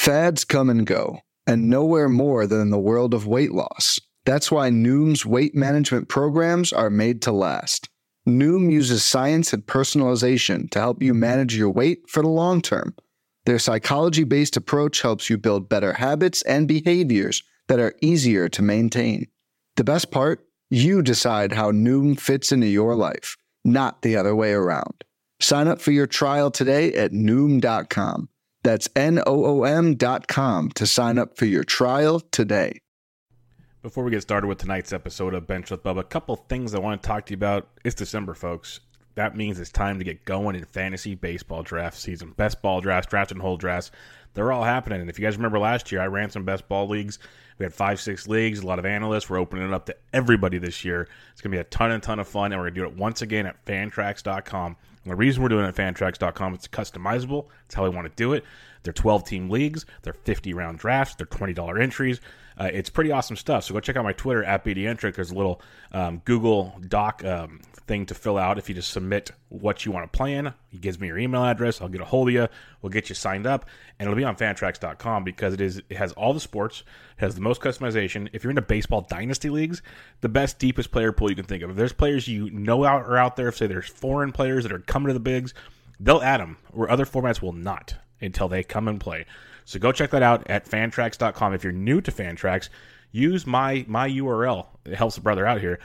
Fads come and go, and nowhere more than in the world of weight loss. That's why Noom's weight management programs are made to last. Noom uses science and personalization to help you manage your weight for the long term. Their psychology-based approach helps you build better habits and behaviors that are easier to maintain. The best part? You decide how Noom fits into your life, not the other way around. Sign up for your trial today at Noom.com. That's Noom.com to sign up for your trial today. Before we get started with tonight's episode of Bench with Bubba, a couple things I want to talk to you about. It's December, folks. That means it's time to get going in fantasy baseball draft season. Best ball drafts, draft and hold drafts, they're all happening. And if you guys remember last year, I ran some best ball leagues. We had 5-6 leagues, a lot of analysts. We're opening it up to everybody this year. It's going to be a ton of fun, and we're going to do it once again at Fantrax.com. And the reason we're doing it at Fantrax.com, it's customizable. It's how we want to do it. They're 12-team leagues. They're 50-round drafts. They're $20 entries. It's pretty awesome stuff. So go check out my Twitter at BDentric. There's a little Google Doc thing to fill out if you just submit what you want to play in. He gives me your email address. I'll get a hold of you. We'll get you signed up. And it'll be on Fantrax.com because it has all the sports. It has the most customization. If you're into baseball dynasty leagues, the best, deepest player pool you can think of. If there's players you know are out there, say there's foreign players that are coming to the bigs, they'll add them where other formats will not until they come and play. So go check that out at Fantrax.com. If you're new to Fantrax, use my URL. It helps a brother out here.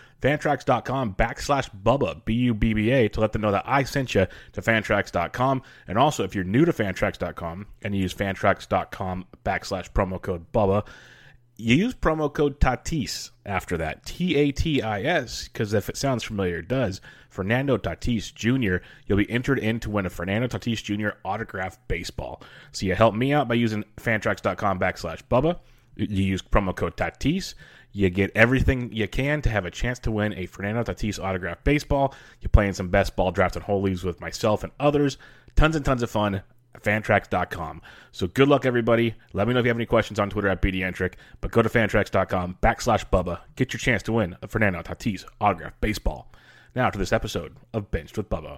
Fantrax.com/Bubba, BUBBA, to let them know that I sent you to Fantrax.com. And also, if you're new to Fantrax.com and you use Fantrax.com/promo code Bubba, you use promo code Tatis after that, Tatis, because if it sounds familiar, it does. Fernando Tatis Jr., you'll be entered in to win a Fernando Tatis Jr. autographed baseball. So you help me out by using Fantrax.com/Bubba. You use promo code Tatis. You get everything you can to have a chance to win a Fernando Tatis autographed baseball. You're playing some best ball draft and whole leagues with myself and others. Tons and tons of fun. Fantrax.com. So good luck, everybody. Let me know if you have any questions on Twitter at BDentric, but go to Fantrax.com/Bubba. Get your chance to win a Fernando Tatis autographed baseball. Now to this episode of Benched with Bubba.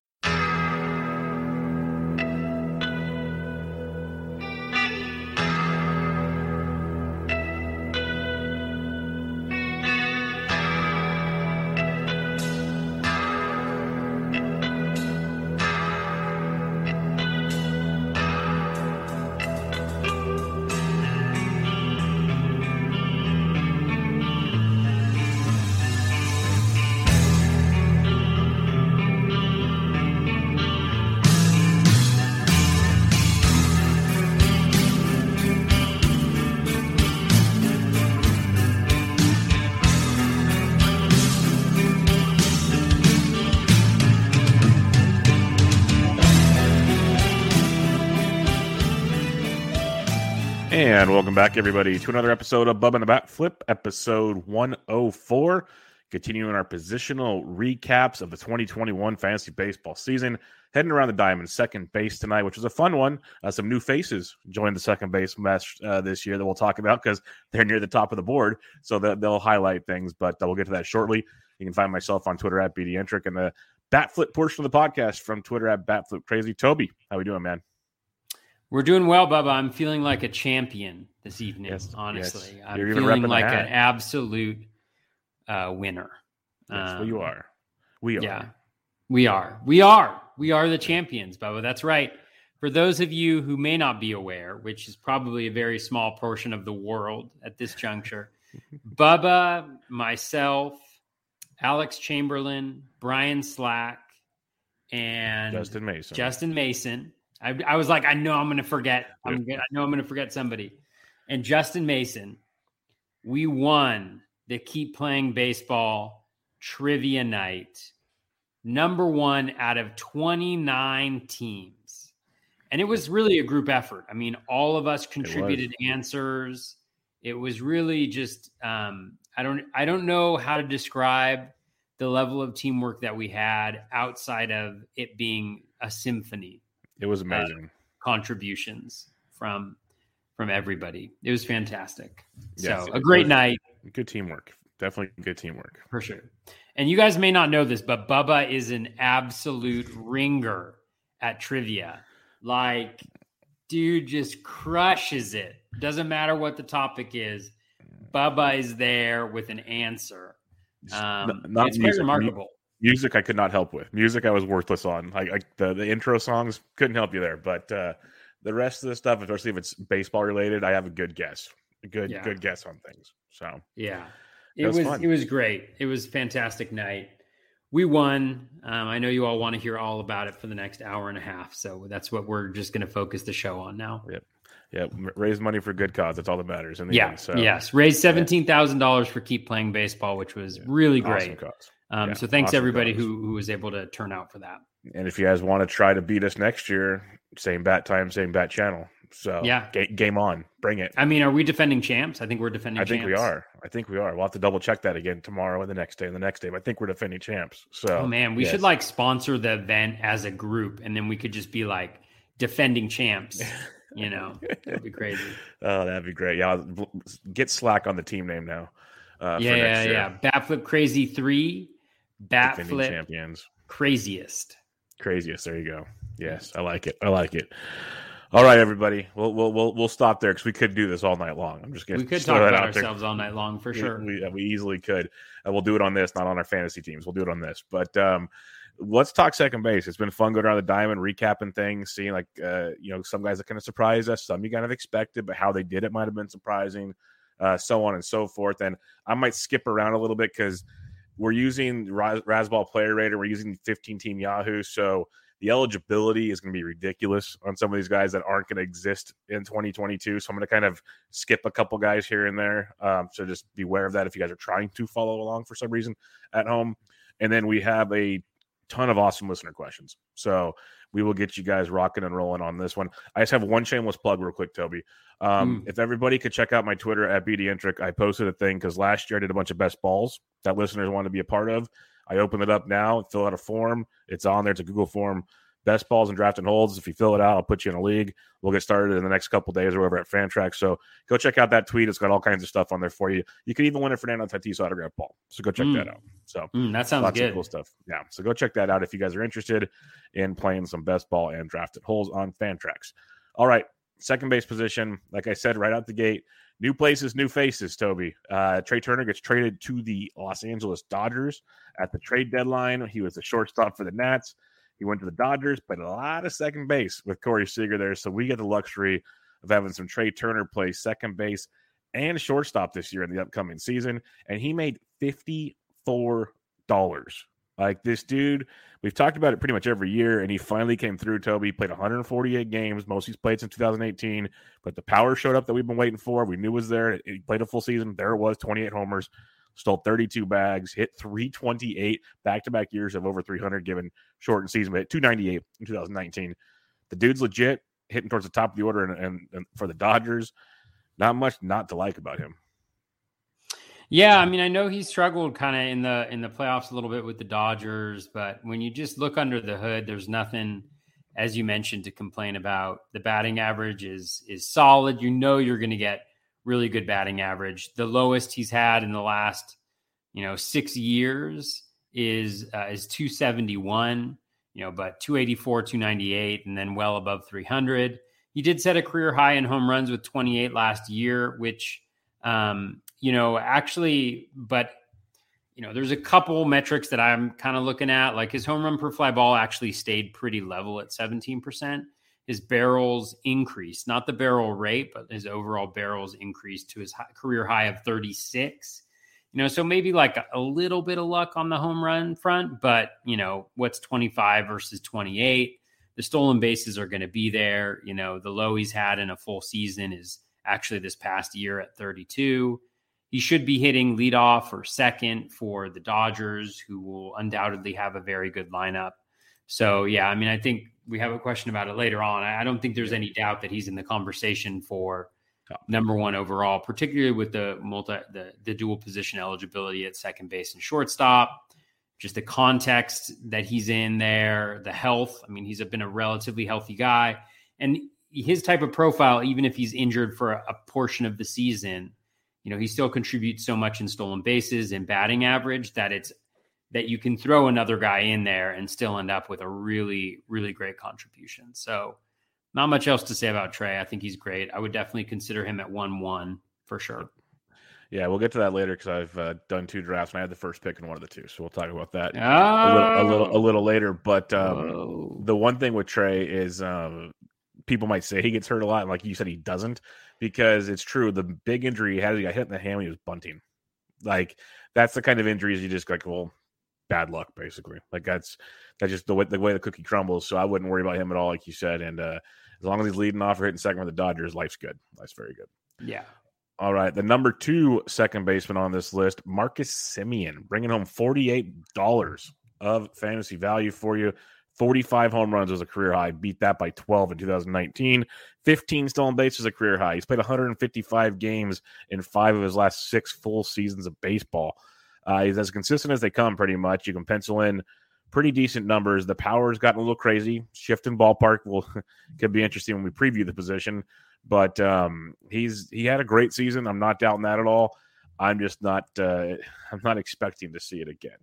And welcome back, everybody, to another episode of Bubba and the Bat Flip, episode 104. Continuing our positional recaps of the 2021 fantasy baseball season. Heading around the diamond, second base tonight, which was a fun one. Some new faces joined the second base match this year that we'll talk about because they're near the top of the board, so they'll highlight things, but we'll get to that shortly. You can find myself on Twitter at BDentric and the Bat Flip portion of the podcast from Twitter at BatFlipCrazy. Toby, how we doing, man? We're doing well, Bubba. I'm feeling like a champion this evening, honestly. Yes. I'm feeling like an absolute winner. Yes, well, you are. We are. Yeah, we are. We are the champions, Bubba. That's right. For those of you who may not be aware, which is probably a very small portion of the world at this juncture, Bubba, myself, Alex Chamberlain, Brian Slack, and Justin Mason. I was like, I know I'm going to forget. I know I'm going to forget somebody. And Justin Mason, we won the Keep Playing Baseball Trivia Night, number one out of 29 teams. And it was really a group effort. I mean, all of us contributed answers. It was really just, I don't know how to describe the level of teamwork that we had outside of it being a symphony. It was amazing. Contributions from everybody. It was fantastic. Yes, so a great night. Good teamwork. Definitely good teamwork. For sure. And you guys may not know this, but Bubba is an absolute ringer at trivia. Like, dude just crushes it. Doesn't matter what the topic is. Bubba is there with an answer. It's quite remarkable. Music I could not help with. Music I was worthless on. The intro songs couldn't help you there. But the rest of the stuff, especially if it's baseball related, I have a good guess. Good guess on things. So yeah, it was great. It was a fantastic night. We won. I know you all want to hear all about it for the next hour and a half. So that's what we're just going to focus the show on now. Yep. Yeah, raise money for good cause. That's all that matters in the end. So, yes, raise $17,000 for Keep Playing Baseball, which was really great. Awesome cause. So thanks awesome everybody who was able to turn out for that. And if you guys want to try to beat us next year, same bat time, same bat channel. So yeah, game on, bring it. I mean, are we defending champs? I think we're defending. I think we are. We'll have to double check that again tomorrow and the next day and the next day. But I think we're defending champs. So oh man, we should sponsor the event as a group, and then we could just be like defending champs. That'd be crazy. Oh, that'd be great. Yeah, get Slack on the team name now. Yeah. Batflip Crazy 3, Batflip champions, Craziest. There you go. Yes, I like it. All right, everybody. We'll stop there because we could do this all night long. I'm just going to. We could talk about ourselves all night long for sure. We easily could. We'll do it on this, not on our fantasy teams. We'll do it on this, but. Let's talk second base. It's been fun going around the diamond, recapping things, seeing some guys that kind of surprised us, some you kind of expected, but how they did it might have been surprising, so on and so forth. And I might skip around a little bit because we're using Razzball Player Rater. We're using 15-team Yahoo, so the eligibility is going to be ridiculous on some of these guys that aren't going to exist in 2022. So I'm going to kind of skip a couple guys here and there. So just beware of that if you guys are trying to follow along for some reason at home. And then we have a ton of awesome listener questions. So we will get you guys rocking and rolling on this one. I just have one shameless plug real quick, Toby. If everybody could check out my Twitter at BDentric, I posted a thing because last year I did a bunch of best balls that listeners wanted to be a part of. I opened it up now, fill out a form. It's on there. It's a Google form. Best balls and draft and holds. If you fill it out, I'll put you in a league. We'll get started in the next couple days or whatever at Fantrax. So go check out that tweet. It's got all kinds of stuff on there for you. You could even win a Fernando Tatis autograph ball. So go check that out. So that sounds lots good. Of cool stuff. Yeah. So go check that out if you guys are interested in playing some best ball and drafted holes on Fantrax. All right. Second base position. Like I said, right out the gate, new places, new faces, Toby. Trey Turner gets traded to the Los Angeles Dodgers at the trade deadline. He was a shortstop for the Nats. He went to the Dodgers, played a lot of second base with Corey Seager there. So we get the luxury of having some Trey Turner play second base and shortstop this year in the upcoming season. And he made $54. Like this dude, we've talked about it pretty much every year, and he finally came through, Toby. He played 148 games, most he's played since 2018. But the power showed up that we've been waiting for. We knew it was there. He played a full season. There it was, 28 homers. Stole 32 bags, hit 328 back-to-back years of over 300 given shortened season, but hit 298 in 2019. The dude's legit, hitting towards the top of the order, and for the Dodgers, not much not to like about him. Yeah, I mean, I know he struggled kind of in the playoffs a little bit with the Dodgers, but when you just look under the hood, there's nothing, as you mentioned, to complain about. The batting average is solid. You know you're going to get really good batting average. The lowest he's had in the last, 6 years is 271, but 284, 298, and then well above 300. He did set a career high in home runs with 28 last year, which, actually, but, there's a couple metrics that I'm kind of looking at. Like his home run per fly ball actually stayed pretty level at 17%. His barrels increased, not the barrel rate, but his overall barrels increased to his career high of 36. So maybe like a little bit of luck on the home run front, but what's 25 versus 28? The stolen bases are going to be there. The low he's had in a full season is actually this past year at 32. He should be hitting leadoff or second for the Dodgers, who will undoubtedly have a very good lineup. So, yeah, I mean, I think we have a question about it later on. I don't think there's any doubt that he's in the conversation for number one overall, particularly with the dual position eligibility at second base and shortstop. Just the context that he's in there, the health. I mean, he's been a relatively healthy guy. And his type of profile, even if he's injured for a portion of the season, he still contributes so much in stolen bases and batting average that you can throw another guy in there and still end up with a really, really great contribution. So not much else to say about Trey. I think he's great. I would definitely consider him at 1-1 for sure. Yeah, we'll get to that later because I've done 2 drafts and I had the first pick in one of the 2, so we'll talk about that a little later. But the one thing with Trey is people might say he gets hurt a lot, and like you said, he doesn't, because it's true. The big injury he had, he got hit in the hand when he was bunting. Like that's the kind of injuries you just like, well, bad luck, basically. Like that's just the way the cookie crumbles. So I wouldn't worry about him at all, like you said. And as long as he's leading off or hitting second with the Dodgers, life's good. Life's very good. Yeah. All right, the number 2 second baseman on this list, Marcus Semien, bringing home $48 of fantasy value for you. 45 home runs was a career high. Beat that by 12 in 2019. 15 stolen bases was a career high. He's played 155 games in 5 of his last 6 full seasons of baseball. He's as consistent as they come, pretty much. You can pencil in pretty decent numbers. The power's gotten a little crazy. Shift in ballpark could be interesting when we preview the position. But he had a great season. I'm not doubting that at all. I'm just not I'm not expecting to see it again.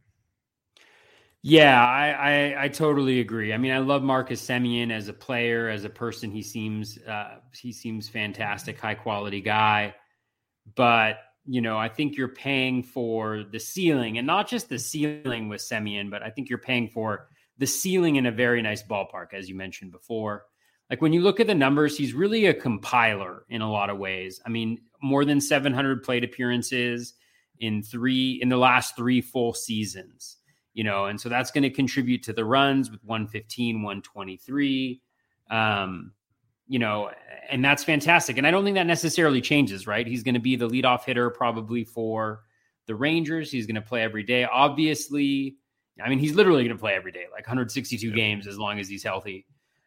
Yeah, I totally agree. I mean, I love Marcus Semien as a player, as a person. He seems fantastic, high quality guy. But I think you're paying for the ceiling, and not just the ceiling with Semien, but I think you're paying for the ceiling in a very nice ballpark, as you mentioned before. Like when you look at the numbers, he's really a compiler in a lot of ways. I mean, more than 700 plate appearances in the last 3 full seasons, and so that's going to contribute to the runs with 115, 123, and that's fantastic. And I don't think that necessarily changes, right? He's going to be the leadoff hitter probably for the Rangers. He's going to play every day. Obviously, I mean, he's literally going to play every day, like 162 games as long as he's healthy.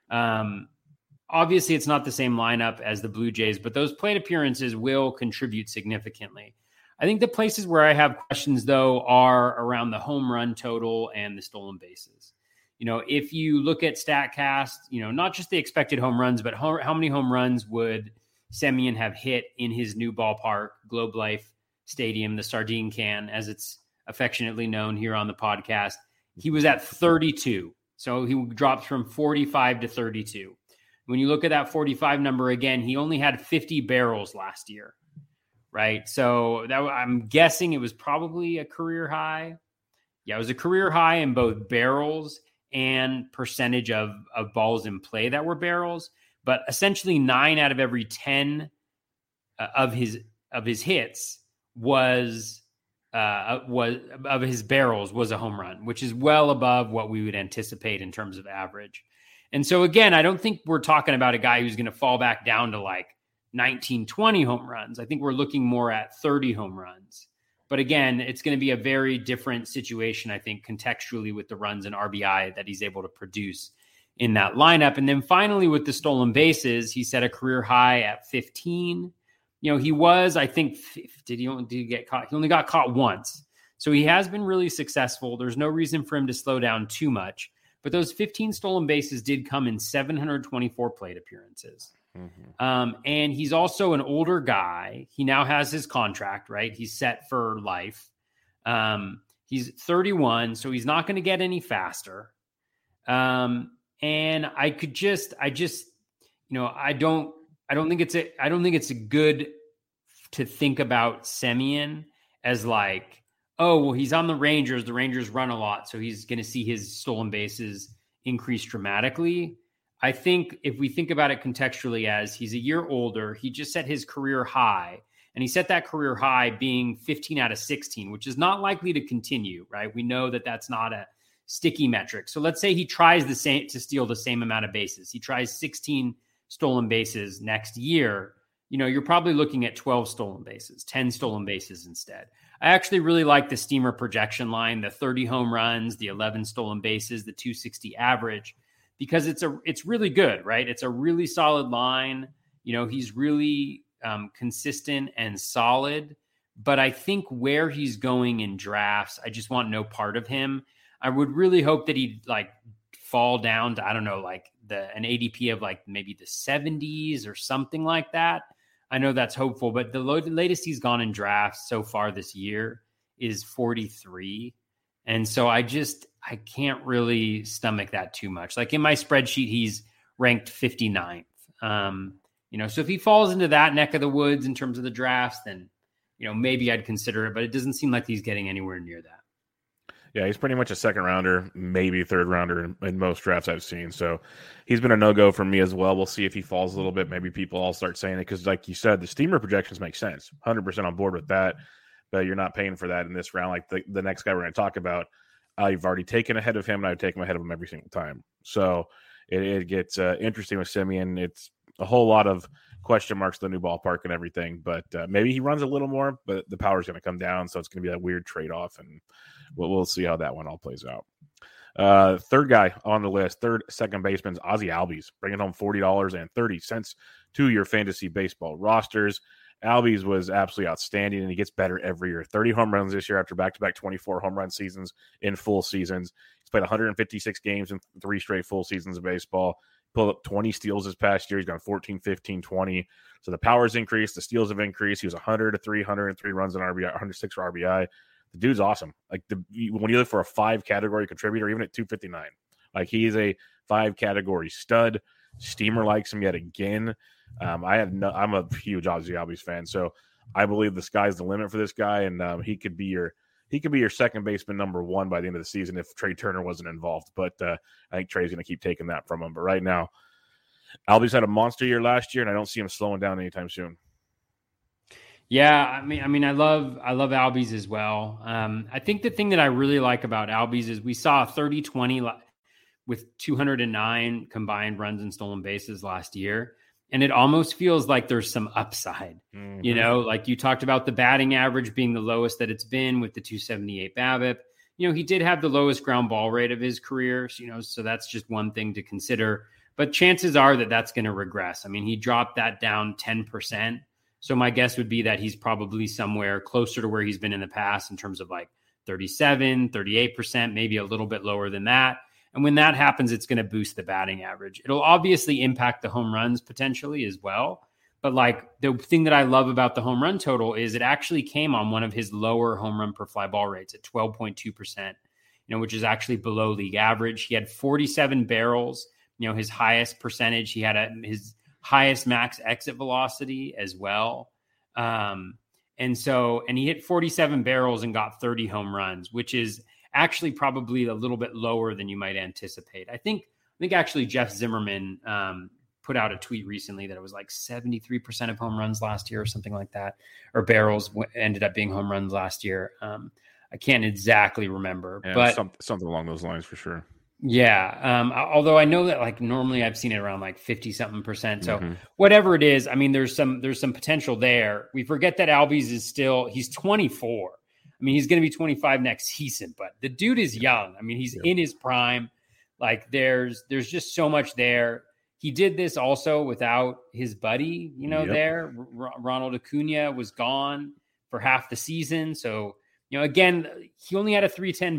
Obviously, it's not the same lineup as the Blue Jays, but those plate appearances will contribute significantly. I think the places where I have questions, though, are around the home run total and the stolen bases. If you look at StatCast, not just the expected home runs, but how many home runs would Semien have hit in his new ballpark, Globe Life Stadium, the Sardine Can, as it's affectionately known here on the podcast? He was at 32. So he dropped from 45 to 32. When you look at that 45 number again, he only had 50 barrels last year, right? So I'm guessing it was probably a career high. Yeah, it was a career high in both barrels and percentage of balls in play that were barrels. But essentially 9 out of every 10 of his hits was of his barrels was a home run, which is well above what we would anticipate in terms of average. And so again, I don't think we're talking about a guy who's going to fall back down to like 19, 20 home runs. I think we're looking more at 30 home runs. But again, it's going to be a very different situation, I think, contextually with the runs and RBI that he's able to produce in that lineup. And then finally, with the stolen bases, he set a career high at 15. He was, I think, did he get caught? He only got caught once. So he has been really successful. There's no reason for him to slow down too much. But those 15 stolen bases did come in 724 plate appearances. Mm-hmm. And he's also an older guy. He now has his contract, right? He's set for life. He's 31, so he's not going to get any faster. And I don't think it's a good to think about Semien as like, oh, well, he's on the Rangers. The Rangers run a lot, so he's going to see his stolen bases increase dramatically. I think if we think about it contextually as he's a year older, he just set his career high, and he set that career high being 15 out of 16, which is not likely to continue, right? We know that that's not a sticky metric. So let's say he tries to steal the same amount of bases. He tries 16 stolen bases next year. You're probably looking at 12 stolen bases, 10 stolen bases instead. I actually really like the Steamer projection line, the 30 home runs, the 11 stolen bases, the 260 average, because it's really good, right? It's a really solid line. He's really consistent and solid, but I think where he's going in drafts, I just want no part of him. I would really hope that he'd like fall down to, I don't know, like an ADP of like maybe the 70s or something like that. I know that's hopeful, but the latest he's gone in drafts so far this year is 43. And so I can't really stomach that too much. Like in my spreadsheet, he's ranked 59th. So if he falls into that neck of the woods in terms of the drafts, then, maybe I'd consider it, but it doesn't seem like he's getting anywhere near that. Yeah, he's pretty much a second rounder, maybe third rounder in most drafts I've seen. So he's been a no-go for me as well. We'll see if he falls a little bit. Maybe people all start saying it because, like you said, the steamer projections make sense. 100% on board with that. But you're not paying for that in this round. Like the next guy we're going to talk about, I've already taken ahead of him, and I've taken ahead of him every single time. So it gets interesting with Siemian. It's a whole lot of question marks, the new ballpark and everything. But maybe he runs a little more, but the power's going to come down. So it's going to be that weird trade-off, and we'll see how that one all plays out. Third guy on the list, second baseman, Ozzie Albies, bringing home $40.30 to your fantasy baseball rosters. Albies was absolutely outstanding, and he gets better every year. 30 home runs this year after back-to-back 24 home run seasons in full seasons. He's played 156 games in 3 straight full seasons of baseball. Pulled up 20 steals this past year. He's gone 14, 15, 20. So the power's increased. The steals have increased. He was 103 runs in RBI, 106 for RBI. The dude's awesome. Like when you look for a 5-category contributor, even at 259, like he's a 5-category stud. Steamer likes him yet again. I'm a huge Ozzie Albies fan, so I believe the sky's the limit for this guy, and he could be your second baseman number 1 by the end of the season if Trey Turner wasn't involved. But I think Trey's going to keep taking that from him. But right now, Albies had a monster year last year, and I don't see him slowing down anytime soon. Yeah, I mean, I love Albies as well. I think the thing that I really like about Albies is we saw 30-20 with 209 combined runs and stolen bases last year. And it almost feels like there's some upside, like you talked about the batting average being the lowest that it's been with the 278 BABIP. He did have the lowest ground ball rate of his career, so that's just one thing to consider. But chances are that that's going to regress. I mean, he dropped that down 10%. So my guess would be that he's probably somewhere closer to where he's been in the past in terms of like 37, 38%, maybe a little bit lower than that. And when that happens, it's going to boost the batting average. It'll obviously impact the home runs potentially as well. But like the thing that I love about the home run total is it actually came on one of his lower home run per fly ball rates at 12.2%, which is actually below league average. He had 47 barrels, his highest percentage. He had his highest max exit velocity as well. And he hit 47 barrels and got 30 home runs, which is actually probably a little bit lower than you might anticipate. I think actually Jeff Zimmerman put out a tweet recently that it was like 73% of home runs last year or something like that, or barrels ended up being home runs last year. I can't exactly remember, but something along those lines for sure. Yeah. Although I know that like normally I've seen it around like 50-something%. So whatever it is, I mean, there's some potential there. We forget that Albies he's 24. I mean, he's going to be 25 next season, but the dude is young. I mean, he's in his prime. Like there's just so much there. He did this also without his buddy, there. Ronald Acuna was gone for half the season. So, again, he only had a 310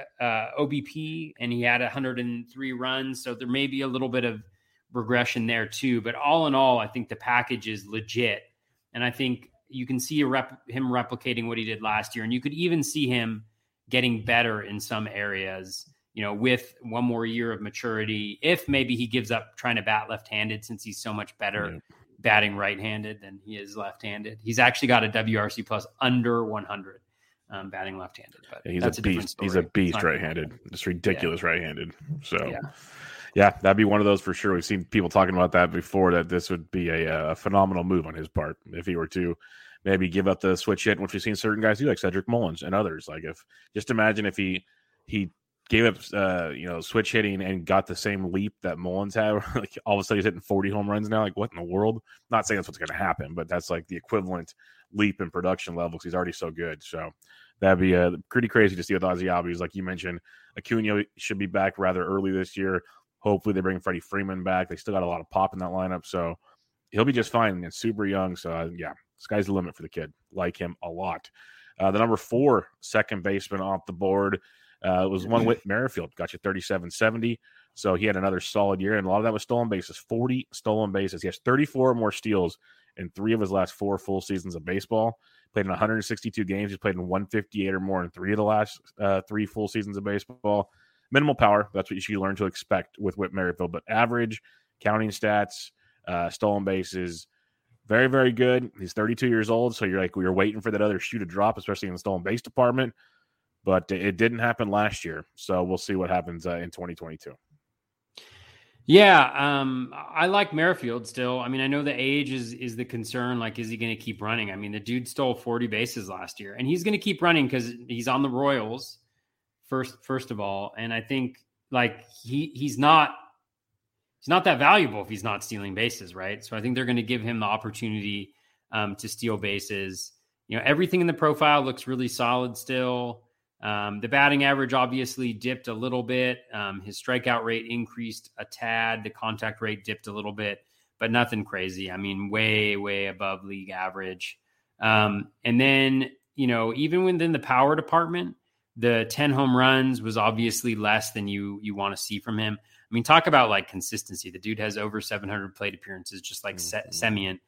OBP and he had 103 runs. So there may be a little bit of regression there too. But all in all, I think the package is legit. And I think you can see him replicating what he did last year. And you could even see him getting better in some areas, with one more year of maturity, if maybe he gives up trying to bat left-handed since he's so much better batting right-handed than he is left-handed. He's actually got a WRC plus under 100 batting left-handed. But he's a beast. He's a beast right-handed. Just ridiculous right-handed. So yeah, that'd be one of those for sure. We've seen people talking about that before, that this would be a phenomenal move on his part if he were to maybe give up the switch hit, which we've seen certain guys do, like Cedric Mullins and others. Like just imagine if he gave up switch hitting and got the same leap that Mullins had. Like all of a sudden he's hitting 40 home runs now. Like what in the world? Not saying that's what's going to happen, but that's like the equivalent leap in production level because he's already so good. So that'd be pretty crazy to see with Ozzie Albies. Like you mentioned, Acuna should be back rather early this year. Hopefully they bring Freddie Freeman back. They still got a lot of pop in that lineup, so he'll be just fine. And super young, so sky's the limit for the kid. Like him a lot. The number 4 second baseman off the board was one Whit Merrifield. Got you 37-70. So he had another solid year, and a lot of that was stolen bases. 40 stolen bases. He has 34 more steals in 3 of his last 4 full seasons of baseball. Played in 162 games. He's played in 158 or more in 3 of the last 3 full seasons of baseball. Minimal power. That's what you should learn to expect with Whit Merrifield. But average, counting stats, Stolen bases, very, very good. He's 32 years old, so you're waiting for that other shoe to drop, especially in the stolen base department. But it didn't happen last year, so we'll see what happens in 2022. Yeah, I like Merrifield still. I mean, I know the age is the concern. Like, is he going to keep running? I mean, the dude stole 40 bases last year, and he's going to keep running because he's on the Royals first of all. And I think like he's not that valuable if he's not stealing bases, right? So I think they're going to give him the opportunity to steal bases. You know, everything in the profile looks really solid still. The batting average obviously dipped a little bit. His strikeout rate increased a tad. The contact rate dipped a little bit, but nothing crazy. I mean, way, way above league average. And then, you know, even within the power department, the 10 home runs was obviously less than you want to see from him. I mean, talk about like consistency. The dude has over 700 plate appearances, just like Semien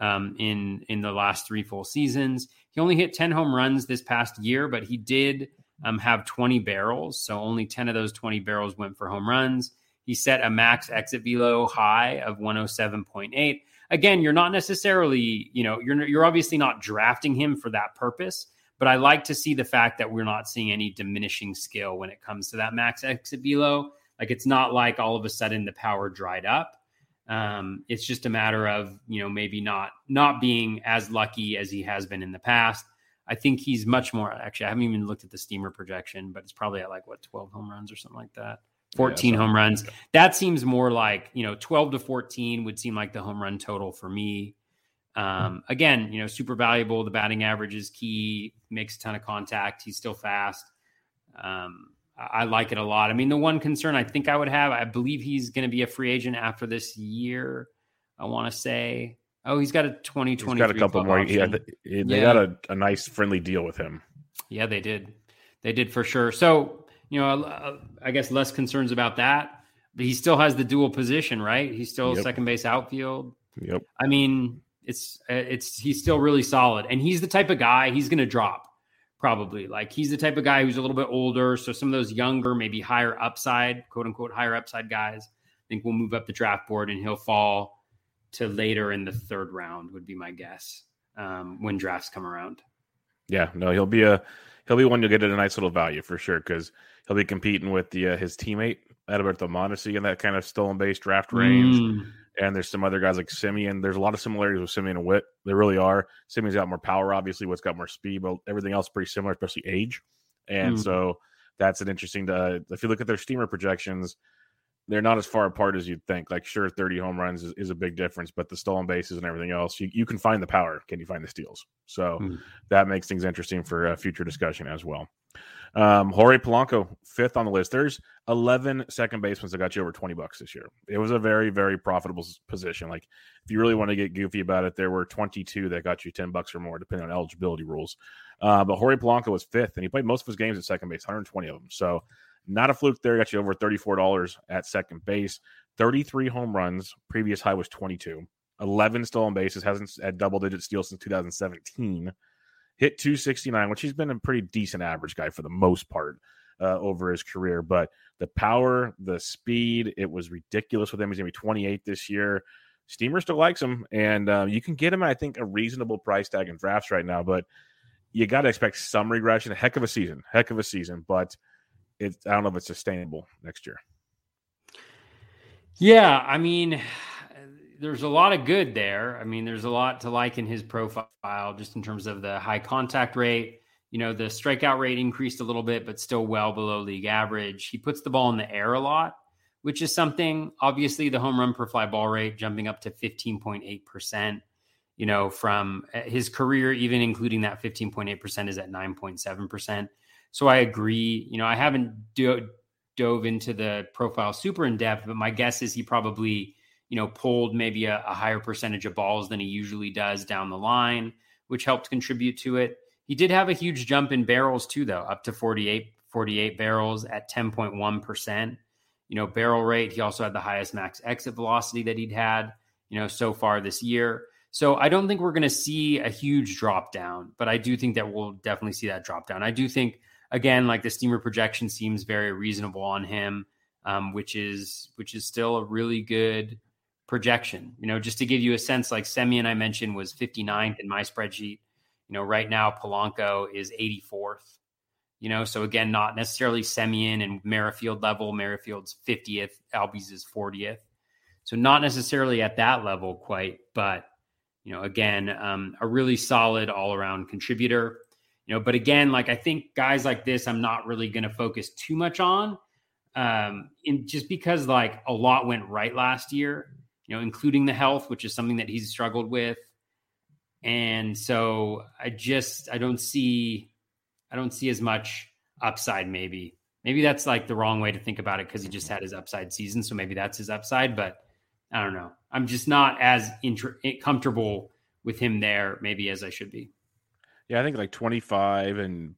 in the last 3 full seasons. He only hit 10 home runs this past year, but he did have 20 barrels. So only 10 of those 20 barrels went for home runs. He set a max exit velo high of 107.8. Again, you're not necessarily, you know, you're obviously not drafting him for that purpose, but I like to see the fact that we're not seeing any diminishing skill when it comes to that max exit velo. Like, it's not like all of a sudden the power dried up. It's just a matter of, you know, maybe not being as lucky as he has been in the past. I think he's much more, actually, I haven't even looked at the Steamer projection, but it's probably at like 12 home runs or something like that. 14 home runs. That seems more like, you know, 12 to 14 would seem like the home run total for me. Again, you know, super valuable. The batting average is key, makes a ton of contact. He's still fast. I like it a lot. I mean, the one concern I think I would have, I believe he's going to be a free agent after this year. I want to say, he's got a 2023. He's got a couple more. They got a nice friendly deal with him. Yeah, they did. They did for sure. So, you know, I guess less concerns about that, but he still has the dual position, right? He's still second base outfield. Yep. I mean, he's still really solid, and he's the type of guy he's going to drop. Probably. Like, he's the type of guy who's a little bit older. So some of those younger, maybe higher upside, quote unquote, higher upside guys, I think will move up the draft board, and he'll fall to later in the 3rd round would be my guess when drafts come around. Yeah, no, he'll be one you'll get at a nice little value for sure, because he'll be competing with his teammate Adalberto Mondesi in that kind of stolen base draft range. And there's some other guys like Semien. There's a lot of similarities with Semien and Witt. There really are. Semien's got more power, obviously. Witt's got more speed, but everything else is pretty similar, especially age. And so that's an interesting if you look at their Steamer projections, they're not as far apart as you'd think. Like, sure, 30 home runs is a big difference, but the stolen bases and everything else, you can find the power. Can you find the steals? So that makes things interesting for future discussion as well. Jorge Polanco, 5th on the list. There's 11 second basemen that got you over $20 this year. It was a very, very profitable position. Like, if you really want to get goofy about it, there were 22 that got you $10 or more, depending on eligibility rules. But Jorge Polanco was 5th, and he played most of his games at second base, 120 of them. So not a fluke there. Got you over $34 at second base. 33 home runs. Previous high was 22. 11 stolen bases. Hasn't had double-digit steals since 2017. Hit 269, which he's been a pretty decent average guy for the most part over his career. But the power, the speed, it was ridiculous with him. He's going to be 28 this year. Steamer still likes him, and you can get him at, I think, a reasonable price tag in drafts right now. But you got to expect some regression. Heck of a season. But I don't know if it's sustainable next year. Yeah, I mean, there's a lot of good there. I mean, there's a lot to like in his profile, just in terms of the high contact rate. You know, the strikeout rate increased a little bit, but still well below league average. He puts the ball in the air a lot, which is something. Obviously, the home run per fly ball rate jumping up to 15.8%. You know, from his career, even including that 15.8% is at 9.7%. So I agree. You know, I haven't dove into the profile super in depth, but my guess is he probably, you know, pulled maybe a higher percentage of balls than he usually does down the line, which helped contribute to it. He did have a huge jump in barrels too, though, up to 48 barrels at 10.1%. You know, barrel rate. He also had the highest max exit velocity that he'd had, you know, so far this year. So I don't think we're going to see a huge drop down, but I do think that we'll definitely see that drop down. I do think, again, like the Steamer projection seems very reasonable on him, which is still a really good projection. Just to give you a sense, like Semien I mentioned was 59th in my spreadsheet. Right now Polanco is 84th. So again, not necessarily Semien and Merrifield level. Merrifield's 50th, Albies is 40th. So not necessarily at that level quite, but, again, a really solid all-around contributor. But again, like I think guys like this, I'm not really going to focus too much on, just because like a lot went right last year, including the health, which is something that he's struggled with. And so I don't see as much upside. Maybe that's like the wrong way to think about it, because he just had his upside season. So maybe that's his upside, but I don't know. I'm just not as comfortable with him there maybe as I should be. Yeah, I think like 25 and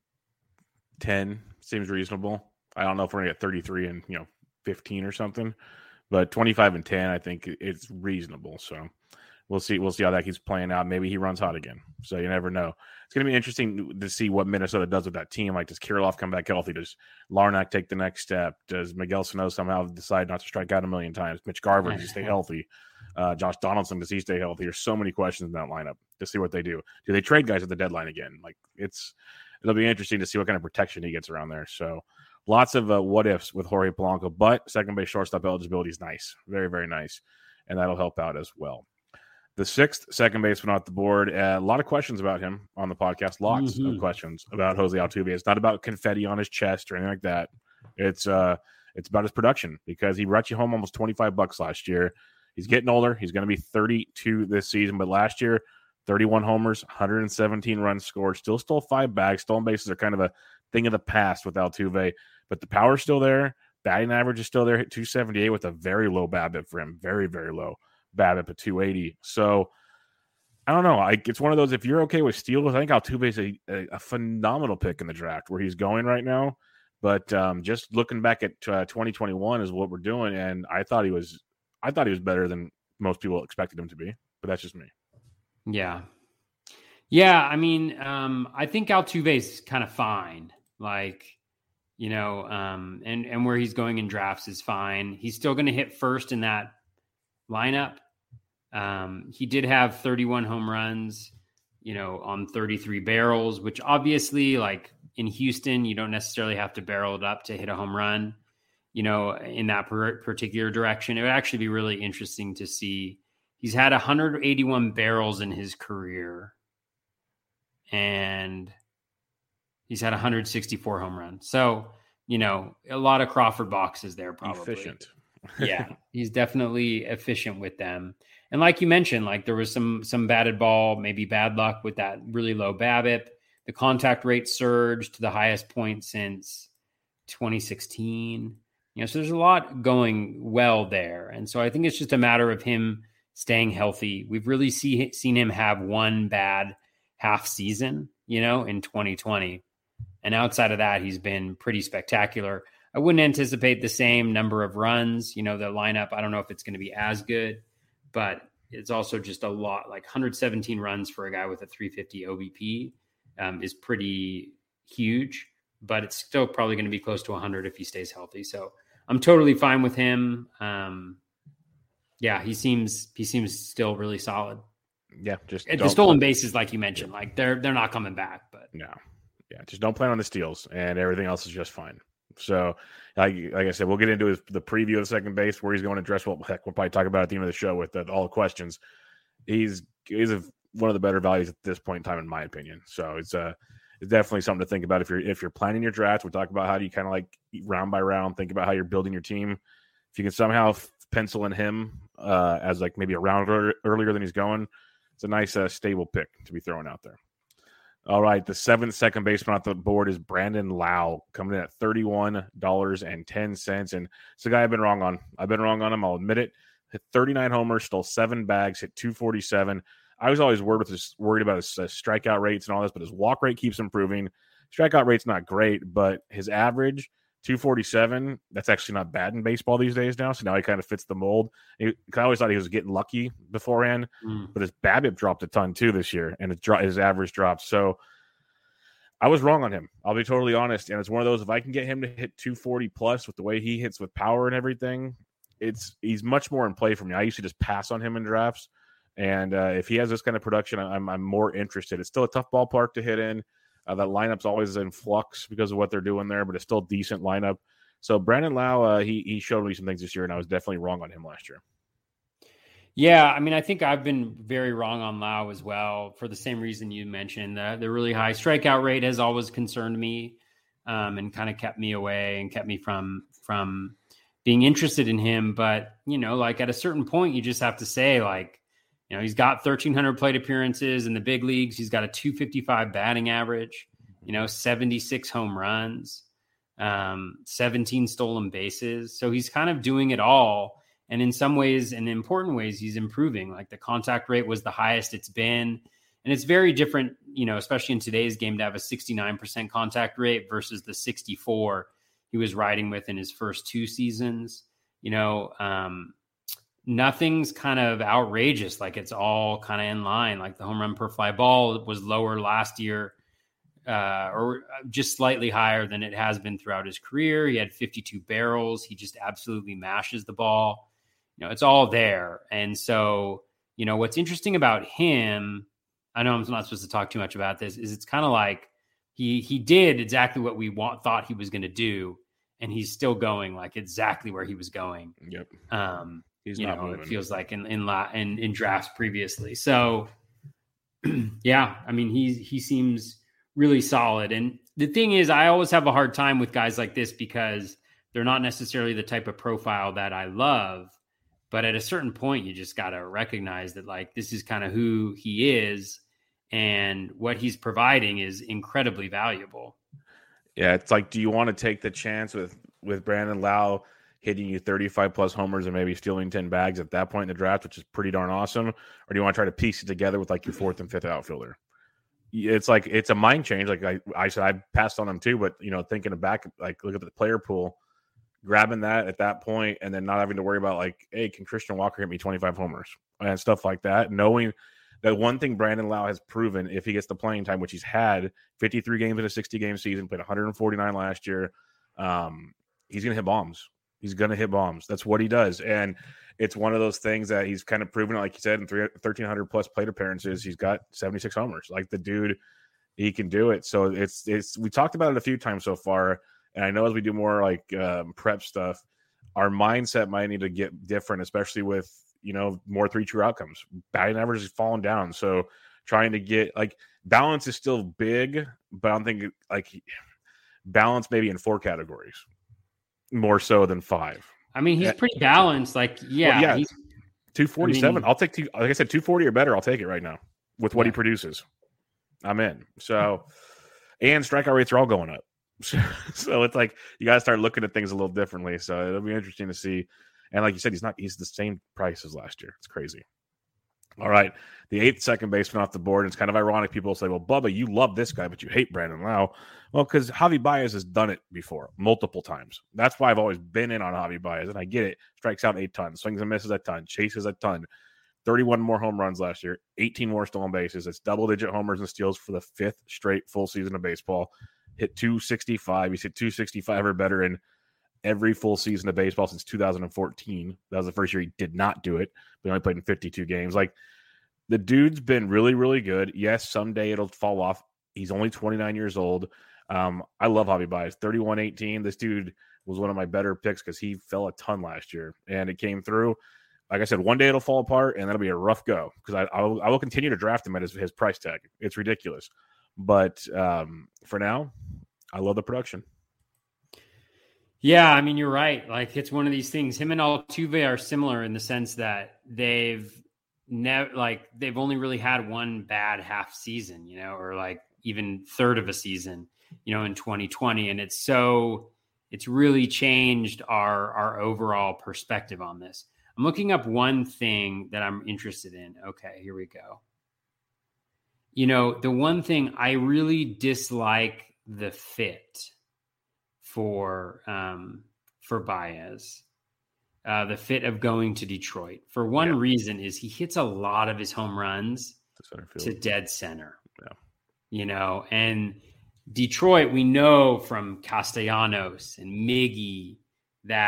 10 seems reasonable. I don't know if we're going to get 33 and 15 or something, but 25 and 10, I think it's reasonable. So we'll see how that keeps playing out. Maybe he runs hot again. So you never know. It's going to be interesting to see what Minnesota does with that team. Like, does Kirilloff come back healthy? Does Larnack take the next step? Does Miguel Sano somehow decide not to strike out a million times? Mitch Garver, does he stay healthy? Josh Donaldson, does he stay healthy? There's so many questions in that lineup to see what they do. Do they trade guys at the deadline again? Like, it'll be interesting to see what kind of protection he gets around there. So lots of what ifs with Jorge Polanco, but second base shortstop eligibility is nice. Very, very nice. And that'll help out as well. The sixth second baseman off the board. A lot of questions about him on the podcast. Lots of questions about Jose Altuve. It's not about confetti on his chest or anything like that. It's about his production, because he brought you home almost $25 last year. He's getting older. He's going to be 32 this season, but last year, 31 homers, 117 runs scored, still stole 5 bags. Stolen bases are kind of a thing of the past with Altuve, but the power's still there. Batting average is still there at 278 with a very low BABIP for him. Very, very low BABIP at 280. So I don't know. It's one of those, if you're okay with steals, I think Altuve is a phenomenal pick in the draft where he's going right now. But just looking back at 2021 is what we're doing, and I thought he was better than most people expected him to be. But that's just me. Yeah. I mean, I think Altuve's kind of fine. Like, and where he's going in drafts is fine. He's still going to hit first in that lineup. He did have 31 home runs, on 33 barrels, which obviously, like in Houston, you don't necessarily have to barrel it up to hit a home run, in that particular direction. It would actually be really interesting to see. He's had 181 barrels in his career, and he's had 164 home runs. So, a lot of Crawford boxes there, probably. Efficient. Yeah, he's definitely efficient with them. And like you mentioned, like there was some batted ball, maybe bad luck with that really low BABIP. The contact rate surged to the highest point since 2016. So there's a lot going well there. And so I think it's just a matter of him staying healthy. We've really seen him have one bad half season, in 2020. And outside of that, he's been pretty spectacular. I wouldn't anticipate the same number of runs. The lineup, I don't know if it's going to be as good, but it's also just a lot. Like 117 runs for a guy with a 350 OBP is pretty huge, but it's still probably going to be close to 100 if he stays healthy. So I'm totally fine with him. He seems still really solid. Yeah, just the stolen bases, like you mentioned, like they're not coming back. But no, yeah, just don't plan on the steals, and everything else is just fine. So, like I said, we'll get into the preview of the second base, where he's going to address what heck we'll probably talk about at the end of the show with all the questions. He's one of the better values at this point in time, in my opinion. So it's definitely something to think about if you're planning your draft. We talk about how do you kind of like round by round think about how you're building your team. If you can somehow pencil in him as like maybe a round earlier than he's going, it's a nice stable pick to be thrown out there. All right, the seventh second baseman off the board is Brandon Lowe, coming in at $31.10. And it's a guy I've been wrong on. I've been wrong on him, I'll admit it. Hit 39 homers, stole 7 bags, hit 247. I was always worried about his strikeout rates and all this, but his walk rate keeps improving. Strikeout rate's not great, but his average, 247, that's actually not bad in baseball these days now. So now he kind of fits the mold. I always thought he was getting lucky beforehand, but his BABIP dropped a ton too this year, and his average dropped. So I was wrong on him. I'll be totally honest. And it's one of those, if I can get him to hit 240 plus with the way he hits with power and everything, he's much more in play for me. I used to just pass on him in drafts, and if he has this kind of production, I'm more interested. It's still a tough ballpark to hit in. That lineup's always in flux because of what they're doing there, but it's still a decent lineup. So Brandon Lau, he showed me some things this year, and I was definitely wrong on him last year. Yeah, I mean, I think I've been very wrong on Lau as well for the same reason you mentioned. The really high strikeout rate has always concerned me, and kind of kept me away and kept me from being interested in him. But, like at a certain point, you just have to say, like, he's got 1,300 plate appearances in the big leagues. He's got a 255 batting average, 76 home runs, 17 stolen bases. So he's kind of doing it all. And in some ways, in important ways, he's improving. Like the contact rate was the highest it's been. And it's very different, especially in today's game, to have a 69% contact rate versus the 64 he was riding with in his first 2 seasons. Nothing's kind of outrageous. Like it's all kind of in line. Like the home run per fly ball was lower last year, or just slightly higher than it has been throughout his career. He had 52 barrels. He just absolutely mashes the ball. It's all there. And so, what's interesting about him, I know I'm not supposed to talk too much about this, is it's kind of like he did exactly what we thought he was going to do. And he's still going like exactly where he was going. Yep. He's not moving. It feels like in drafts previously. So yeah, I mean, he seems really solid. And the thing is, I always have a hard time with guys like this because they're not necessarily the type of profile that I love. But at a certain point, you just got to recognize that, like, this is kind of who he is, and what he's providing is incredibly valuable. Yeah, it's like, do you want to take the chance with Brandon Lau hitting you 35 plus homers and maybe stealing 10 bags at that point in the draft, which is pretty darn awesome, or do you want to try to piece it together with like your 4th and 5th outfielder? It's like it's a mind change. Like I said, I passed on him too, but thinking back, like look at the player pool. Grabbing that at that point and then not having to worry about like, hey, can Christian Walker hit me 25 homers and stuff like that? Knowing that one thing Brandon Lau has proven, if he gets the playing time, which he's had 53 games in a 60-game season, played 149 last year, he's going to hit bombs. He's going to hit bombs. That's what he does. And it's one of those things that he's kind of proven, like you said, in 1,300 plus plate appearances, he's got 76 homers. Like the dude, he can do it. So it's we talked about it a few times so far. And I know as we do more like prep stuff, our mindset might need to get different, especially with, more 3 true outcomes. Batting average is falling down. So trying to get like balance is still big, but I'm thinking like balance maybe in 4 categories more so than 5. I mean, he's pretty balanced. Like, yeah. He's 247. I'll take like I said, 240 or better. I'll take it right now with what he produces. I'm in. So, and strikeout rates are all going up. So it's like you got to start looking at things a little differently. So it'll be interesting to see. And like you said, he's the same price as last year. It's crazy. All right. The 8th second baseman off the board. It's kind of ironic. People say, well, Bubba, you love this guy, but you hate Brandon Lau. Well, because Javi Baez has done it before multiple times. That's why I've always been in on Javi Baez. And I get it. Strikes out 8 tons, swings and misses a ton, chases a ton. 31 more home runs last year, 18 more stolen bases. It's double-digit homers and steals for the 5th straight full season of baseball. Hit 265. He's hit 265 or better in every full season of baseball since 2014. That was the first year he did not do it, but he only played in 52 games. Like, the dude's been really, really good. Yes, someday it'll fall off. He's only 29 years old. I love Javi Baez. 31-18. This dude was one of my better picks because he fell a ton last year, and it came through. Like I said, one day it'll fall apart, and that'll be a rough go because I will continue to draft him at his price tag. It's ridiculous. But for now, I love the production. Yeah, I mean, you're right. Like, it's one of these things. Him and Altuve are similar in the sense that they've only really had one bad half season, or like even third of a season, in 2020. And it's really changed our overall perspective on this. I'm looking up one thing that I'm interested in. Okay, here we go. The one thing I really dislike the fit for Baez, the fit of going to Detroit. For one reason is he hits a lot of his home runs to dead center. Yeah. And Detroit, we know from Castellanos and Miggy that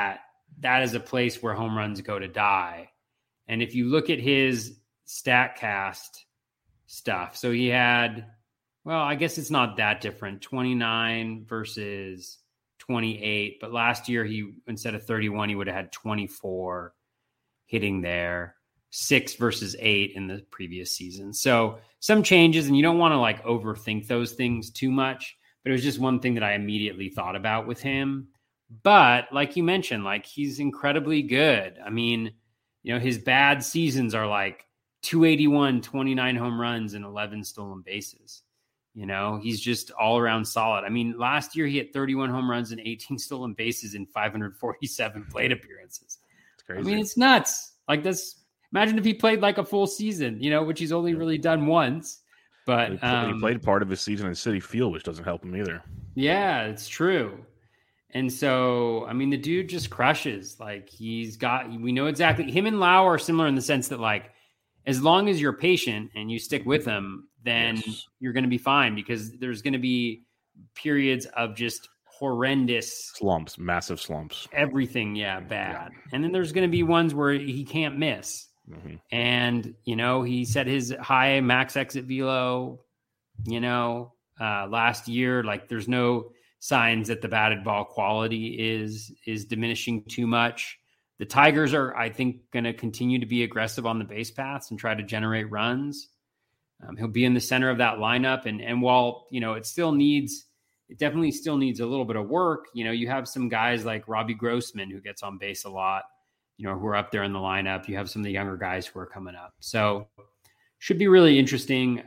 that is a place where home runs go to die. And if you look at his StatCast stuff, so he had, well, I guess it's not that different, 29 versus 28. But last year, he, instead of 31, he would have had 24 hitting there, 6 versus 8 in the previous season. So some changes, and you don't want to like overthink those things too much. But it was just one thing that I immediately thought about with him. But like you mentioned, like he's incredibly good. I mean, you know, his bad seasons are like 281, 29 home runs, and 11 stolen bases. You know, he's just all around solid. I mean, last year he had 31 home runs and 18 stolen bases in 547 plate appearances. It's crazy. I mean, it's nuts. Like this. Imagine if he played like a full season, you know, which he's only really done once. But he played part of his season in Citi Field, which doesn't help him either. Yeah, it's true. And so, I mean, the dude just crushes. Like he's got, we know exactly, him and Lau are similar in the sense that like, as long as you're patient and you stick with him, then you're going to be fine, because there's going to be periods of just horrendous slumps, massive slumps, everything. Yeah. Bad. And then there's going to be ones where he can't miss. Mm-hmm. And, you know, he set his high max exit velo, you know, last year. Like there's no signs that the batted ball quality is diminishing too much. The Tigers are, I think, going to continue to be aggressive on the base paths and try to generate runs. He'll be in the center of that lineup. And while, you know, it definitely still needs a little bit of work. You know, you have some guys like Robbie Grossman who gets on base a lot, you know, who are up there in the lineup. You have some of the younger guys who are coming up. So should be really interesting.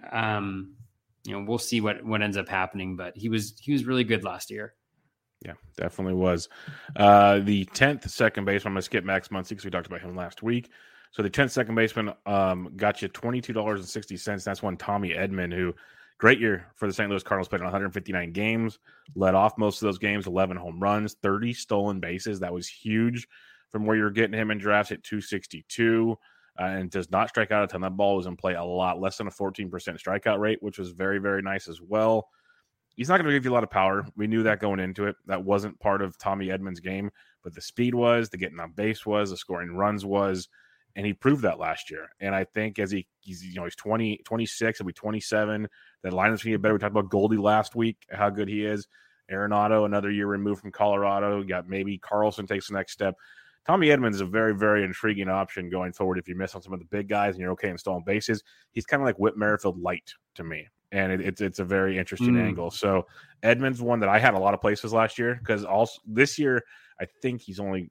You know, we'll see what ends up happening, but he was really good last year. Yeah, definitely was. The 10th second baseman, I'm going to skip Max Muncy because we talked about him last week. So the 10th second baseman got you $22.60. That's one Tommy Edman, who great year for the St. Louis Cardinals, played in 159 games, led off most of those games, 11 home runs, 30 stolen bases. That was huge from where you're getting him in drafts at 262. And does not strike out a ton. That ball was in play a lot, less than a 14% strikeout rate, which was very, very nice as well. He's not going to give you a lot of power. We knew that going into it. That wasn't part of Tommy Edman's game, but the speed was, the getting on base was, the scoring runs was, and he proved that last year. And I think as he's 20, 26, he'll be 27. That lineup's going to get better. We talked about Goldie last week, how good he is. Arenado, another year removed from Colorado. You got maybe Carlson takes the next step. Tommy Edman is a very, very intriguing option going forward if you miss on some of the big guys and you're okay in stolen bases. He's kind of like Whit Merrifield light to me, and it's a very interesting angle. So Edman's one that I had a lot of places last year, because also this year I think he's only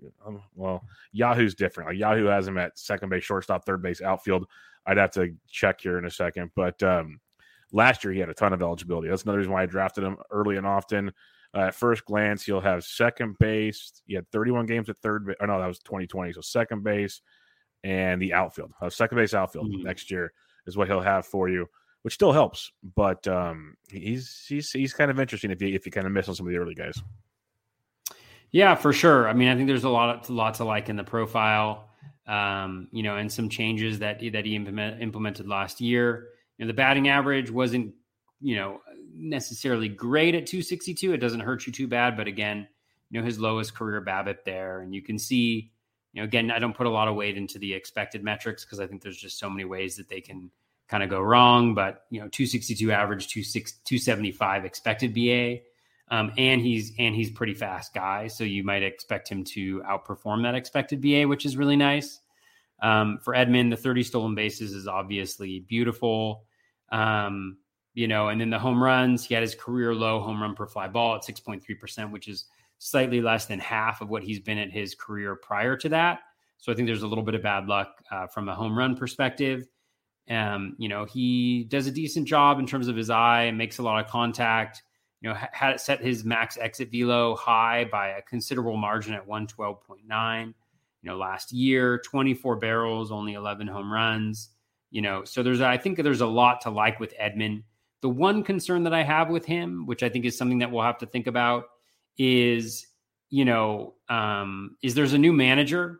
Yahoo's different. Like Yahoo has him at second base, shortstop, third base, outfield. I'd have to check here in a second, but last year he had a ton of eligibility. That's another reason why I drafted him early and often. At first glance, he'll have second base. He had 31 games at third base. Oh, no, that was 2020. So second base and the outfield. Second base, outfield next year is what he'll have for you, which still helps. But he's kind of interesting if you kind of miss on some of the early guys. Yeah, for sure. I mean, I think there's a lot to like in the profile, you know, and some changes that he implemented last year. You know, the batting average wasn't, you know, necessarily great at 262. It doesn't hurt you too bad, but again, you know, his lowest career BABIP there, and you can see, you know, again, I don't put a lot of weight into the expected metrics because I think there's just so many ways that they can kind of go wrong. But you know, 262 average, 275 expected BA, and he's pretty fast guy, so you might expect him to outperform that expected BA, which is really nice. For Edman, the 30 stolen bases is obviously beautiful. You know, and then the home runs, he had his career low home run per fly ball at 6.3%, which is slightly less than half of what he's been at his career prior to that. So I think there's a little bit of bad luck from a home run perspective. You know, he does a decent job in terms of his eye and makes a lot of contact. You know, had set his max exit velo high by a considerable margin at 112.9. You know, last year, 24 barrels, only 11 home runs. You know, so I think there's a lot to like with Edman. The one concern that I have with him, which I think is something that we'll have to think about, is, you know, is there's a new manager,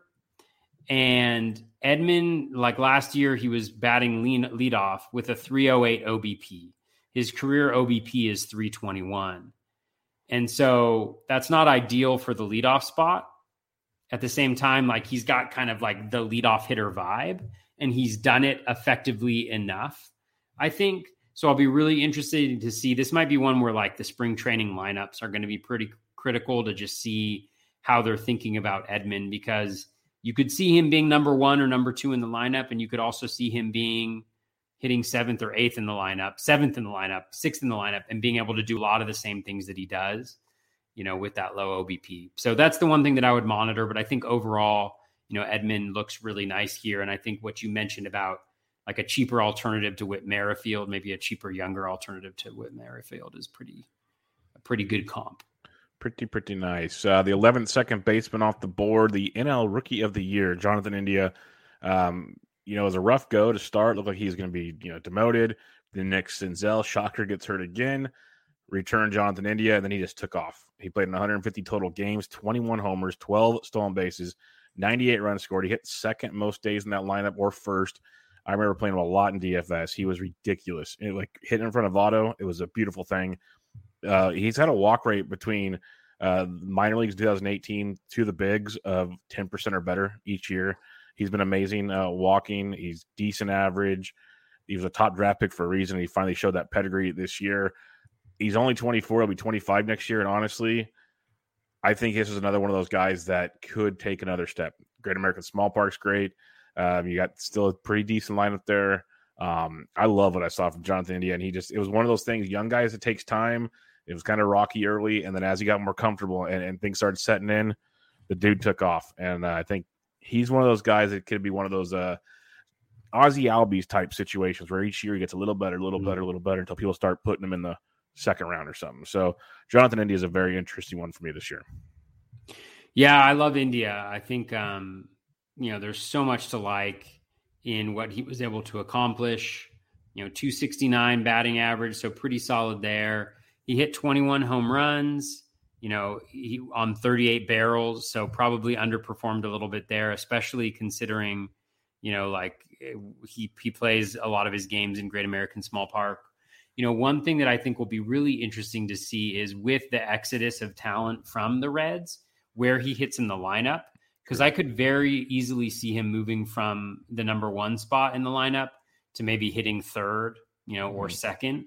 and Edman, like last year, he was batting leadoff with a 308 OBP. His career OBP is 321. And so that's not ideal for the leadoff spot. at the same time, like he's got kind of like the leadoff hitter vibe, and he's done it effectively enough, I think. So I'll be really interested to see. This might be one where like the spring training lineups are going to be pretty critical to just see how they're thinking about Edman, because you could see him being number 1 or number 2 in the lineup, and you could also see him hitting 7th or 8th in the lineup, 7th in the lineup, 6th in the lineup, and being able to do a lot of the same things that he does, with that low OBP. So that's the one thing that I would monitor. But I think overall, Edman looks really nice here. And I think what you mentioned about like a cheaper alternative to Whit Merrifield, maybe a cheaper, younger alternative to Whit Merrifield, is a pretty good comp. Pretty nice. The 11th second baseman off the board, the NL Rookie of the Year, Jonathan India. It was a rough go to start. Looked like he's going to be, demoted. Then Nick Senzel, shocker, gets hurt again. Returned Jonathan India, and then he just took off. He played in 150 total games, 21 homers, 12 stolen bases, 98 runs scored. He hit second most days in that lineup, or first. I remember playing him a lot in DFS. He was ridiculous. Hitting in front of Otto, it was a beautiful thing. He's had a walk rate between minor leagues 2018 to the bigs of 10% or better each year. He's been amazing walking. He's decent average. He was a top draft pick for a reason. He finally showed that pedigree this year. He's only 24. He'll be 25 next year. And honestly, I think this is another one of those guys that could take another step. Great American Small Park's great. You got still a pretty decent lineup there. I love what I saw from Jonathan India. And it was one of those things, young guys, it takes time. It was kind of rocky early. And then as he got more comfortable and things started setting in, the dude took off. And I think he's one of those guys that could be one of those Ozzy Albies type situations where each year he gets a little better until people start putting him in the second round or something. So Jonathan India is a very interesting one for me this year. Yeah, I love India. I think, there's so much to like in what he was able to accomplish. 269 batting average, so pretty solid there. He hit 21 home runs, he on 38 barrels, so probably underperformed a little bit there, especially considering, he plays a lot of his games in Great American Small Park. One thing that I think will be really interesting to see is with the exodus of talent from the Reds, where he hits in the lineup, because I could very easily see him moving from the number 1 spot in the lineup to maybe hitting third, or second,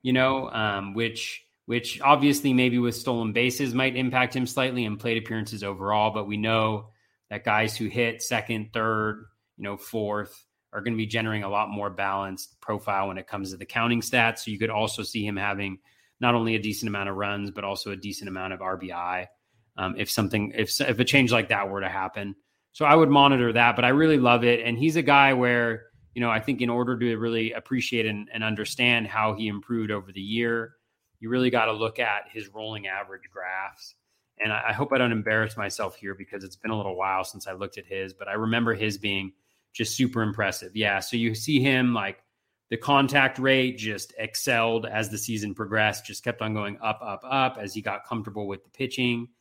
which obviously maybe with stolen bases might impact him slightly and plate appearances overall. But we know that guys who hit second, third, fourth are going to be generating a lot more balanced profile when it comes to the counting stats. So you could also see him having not only a decent amount of runs, but also a decent amount of RBI. If a change like that were to happen. So I would monitor that, but I really love it. And he's a guy where, I think in order to really appreciate and understand how he improved over the year, you really got to look at his rolling average graphs. And I hope I don't embarrass myself here because it's been a little while since I looked at his, but I remember his being just super impressive. Yeah. So you see him like the contact rate just excelled as the season progressed, just kept on going up as he got comfortable with the pitching.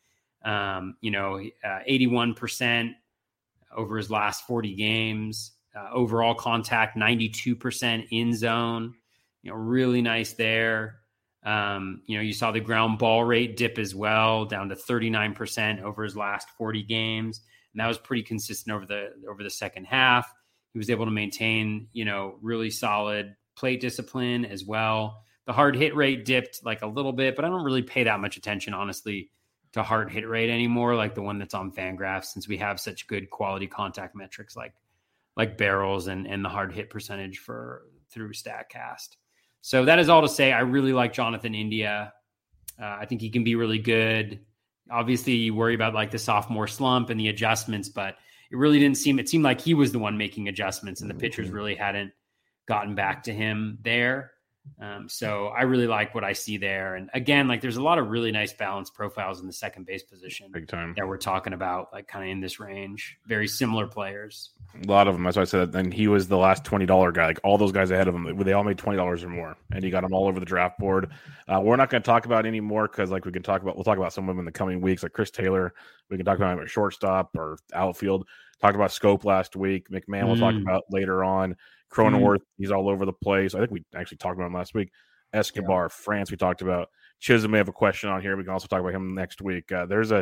81% over his last 40 games, overall contact, 92% in zone, really nice there. You saw the ground ball rate dip as well, down to 39% over his last 40 games. And that was pretty consistent over the second half. He was able to maintain, really solid plate discipline as well. The hard hit rate dipped like a little bit, but I don't really pay that much attention, honestly, to hard hit rate anymore, like the one that's on Fangraphs, since we have such good quality contact metrics like barrels and the hard hit percentage through StatCast. So that is all to say, I really like Jonathan India. I think he can be really good. Obviously, you worry about like the sophomore slump and the adjustments, but it seemed like he was the one making adjustments and the pitchers really hadn't gotten back to him there. So I really like what I see there. And again, like there's a lot of really nice balanced profiles in the second base position. Big time. That we're talking about, like kind of in this range. Very similar players. A lot of them. That's why I said that. And he was the last $20 guy. Like all those guys ahead of him, they all made $20 or more. And he got them all over the draft board. We're not going to talk about any more because like we'll talk about some of them in the coming weeks, like Chris Taylor. We can talk about him at shortstop or outfield. Talked about Scope last week. McMahon we'll talk about later on. Cronenworth, he's all over the place. I think we actually talked about him last week. Escobar, France, we talked about. Chisholm may have a question on here. We can also talk about him next week. There's a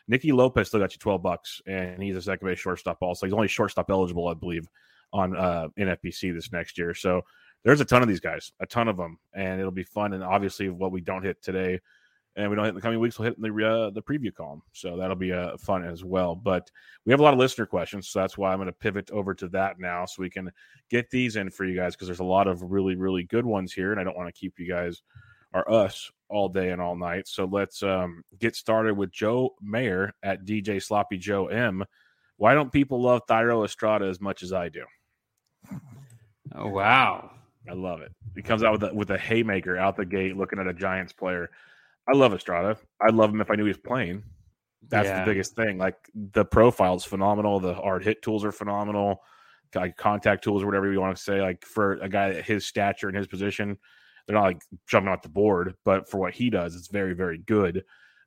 Nicky Lopez still got you $12, and he's a second base shortstop also. He's only shortstop eligible, I believe, on NFBC this next year. So there's a ton of these guys, a ton of them, and it'll be fun. And obviously, what we don't hit today and we don't hit in the coming weeks, we'll hit in the preview column. So that'll be fun as well. But we have a lot of listener questions, so that's why I'm going to pivot over to that now so we can get these in for you guys, because there's a lot of really, really good ones here, and I don't want to keep you guys or us all day and all night. So let's get started with Joe Mayer at DJ Sloppy Joe M. Why don't people love Thairo Estrada as much as I do? Oh, wow. I love it. He comes out with a haymaker out the gate looking at a Giants player. I love Estrada. I'd love him if I knew he was playing. That's the biggest thing. Like, the profile is phenomenal. The hard hit tools are phenomenal. Like, contact tools or whatever you want to say. Like, for a guy at his stature and his position, they're not like jumping off the board, but for what he does, it's very, very good.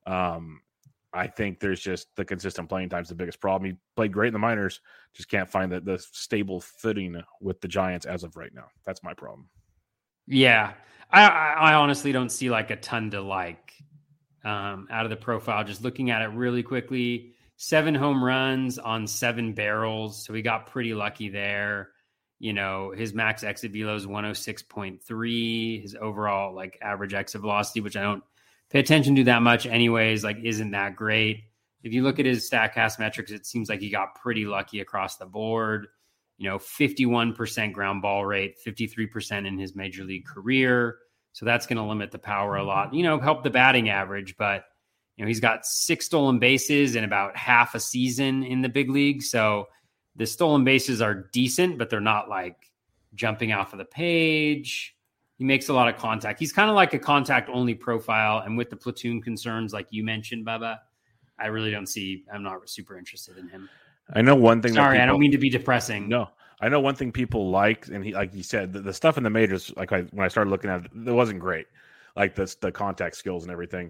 I think there's just the consistent playing time is the biggest problem. He played great in the minors, just can't find the stable footing with the Giants as of right now. That's my problem. Yeah. I honestly don't see like a ton to like out of the profile. Just looking at it really quickly, 7 home runs on 7 barrels. So he got pretty lucky there. You know, his max exit velo is 106.3. His overall like average exit velocity, which I don't pay attention to that much anyways, like isn't that great. If you look at his StatCast metrics, it seems like he got pretty lucky across the board. You know, 51% ground ball rate, 53% in his major league career. So that's going to limit the power a lot, you know, help the batting average. But, you know, he's got 6 stolen bases in about half a season in the big league. So the stolen bases are decent, but they're not like jumping off of the page. He makes a lot of contact. He's kind of like a contact only profile. And with the platoon concerns, like you mentioned, Bubba, I really don't see, I'm not super interested in him. I know one thing. Sorry, I don't mean to be depressing. No, I know one thing people like, and he, like you said, the stuff in the majors. Like when I started looking at it, it wasn't great, like the contact skills and everything.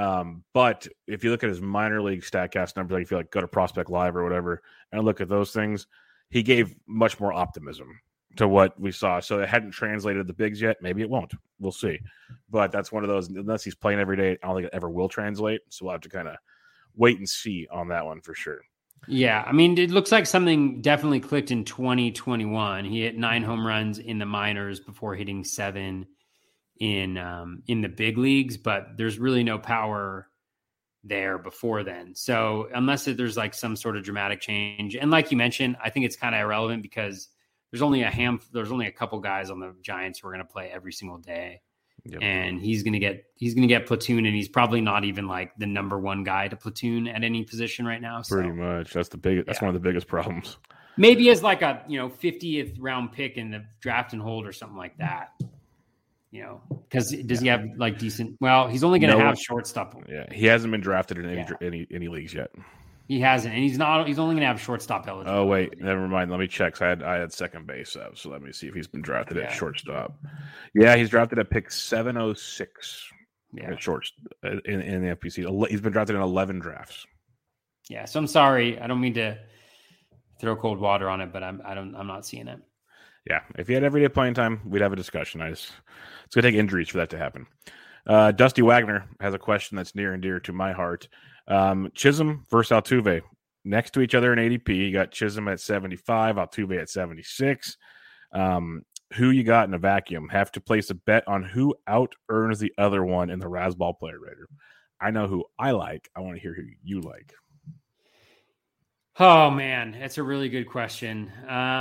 But if you look at his minor league StatCast numbers, like if you like go to Prospect Live or whatever, and look at those things, he gave much more optimism to what we saw. So it hadn't translated the bigs yet. Maybe it won't. We'll see. But that's one of those. Unless he's playing every day, I don't think it ever will translate. So we'll have to kind of wait and see on that one for sure. Yeah, I mean, it looks like something definitely clicked in 2021. He hit 9 home runs in the minors before hitting 7 in the big leagues, but there's really no power there before then. So unless there's like some sort of dramatic change, and like you mentioned, I think it's kind of irrelevant because there's only a couple guys on the Giants who are going to play every single day. Yep. And he's going to get platoon, and he's probably not even like the number one guy to platoon at any position right now. So, pretty much. That's one of the biggest problems. Maybe as like a, 50th round pick in the draft and hold or something like that. You know, because does he have like decent? Well, he's only going to have shortstop. Yeah, he hasn't been drafted in any leagues yet. He hasn't, and he's only going to have shortstop eligible. Oh wait, never mind. Let me check. I had second base up, so let me see if he's been drafted at shortstop. Yeah, he's drafted at pick 706. At short in the FPC. He's been drafted in 11 drafts. Yeah, so I'm sorry. I don't mean to throw cold water on it, but I'm not seeing it. Yeah, if he had everyday playing time, we'd have a discussion. It's going to take injuries for that to happen. Dusty Wagner has a question that's near and dear to my heart. Chisholm versus Altuve next to each other in ADP. You got Chisholm at 75, Altuve at 76. Who you got in a vacuum? Have to place a bet on who out earns the other one in the Razzball Player Rater. I know who I like. I want to hear who you like. Oh man, that's a really good question.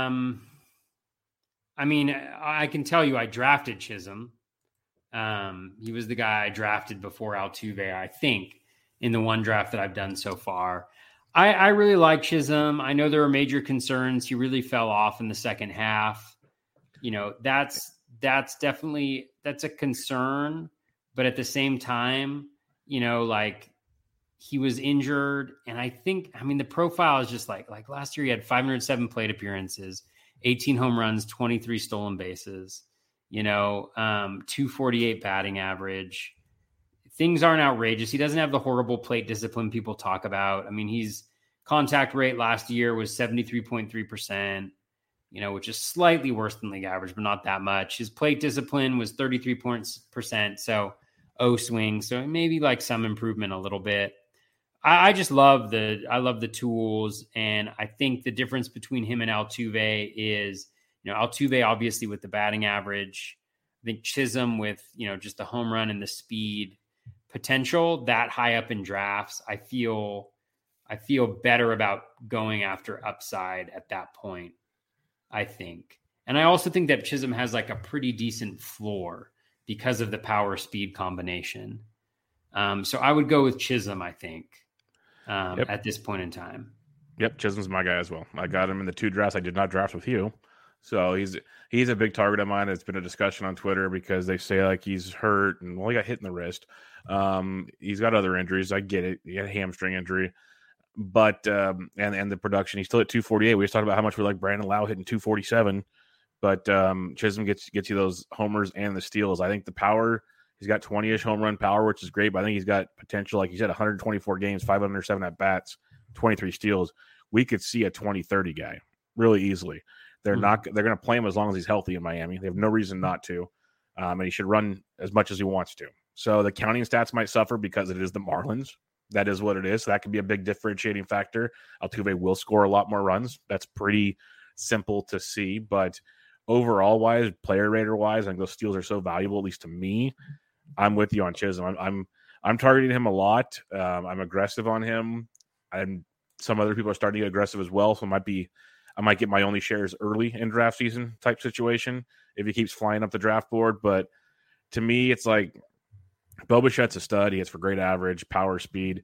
I mean, I can tell you I drafted Chisholm. He was the guy I drafted before Altuve, I think, in the one draft that I've done so far. I really like Chisholm. I know there were major concerns. He really fell off in the second half. You know, that's definitely a concern. But at the same time, you know, like he was injured. And I think, I mean, the profile is just like last year he had 507 plate appearances, 18 home runs, 23 stolen bases, 248 batting average. Things aren't outrageous. He doesn't have the horrible plate discipline people talk about. I mean, his contact rate last year was 73.3%, which is slightly worse than league average, but not that much. His plate discipline was 33%. So swing. So maybe like some improvement a little bit. I just love the tools, and I think the difference between him and Altuve is, Altuve obviously with the batting average. I think Chisholm with, just the home run and the speed potential that high up in drafts. I feel better about going after upside at that point, I think. And I also think that Chisholm has like a pretty decent floor because of the power speed combination. So I would go with Chisholm, I think, at this point in time. Yep, Chisholm's my guy as well. I got him in the 2 drafts. I did not draft with you. So he's a big target of mine. It's been a discussion on Twitter because they say like he's hurt and he got hit in the wrist. He's got other injuries. I get it. He had a hamstring injury. But and the production, he's still at 248. We just talked about how much we like Brandon Lau hitting 247. But Chisholm gets you those homers and the steals. I think the power, he's got 20-ish home run power, which is great. But I think he's got potential. Like you said, 124 games, 507 at bats, 23 steals. We could see a 20-30 guy really easily. They're going to play him as long as he's healthy in Miami. They have no reason not to. And he should run as much as he wants to. So the counting stats might suffer because it is the Marlins. That is what it is. So that could be a big differentiating factor. Altuve will score a lot more runs. That's pretty simple to see. But overall wise, player rater wise, I think those steals are so valuable, at least to me. I'm with you on Chisholm. I'm targeting him a lot. I'm aggressive on him. And some other people are starting to get aggressive as well. So I might get my only shares early in draft season type situation if he keeps flying up the draft board. But to me, it's like Bo Bichette's a stud. He hits for great average, power, speed.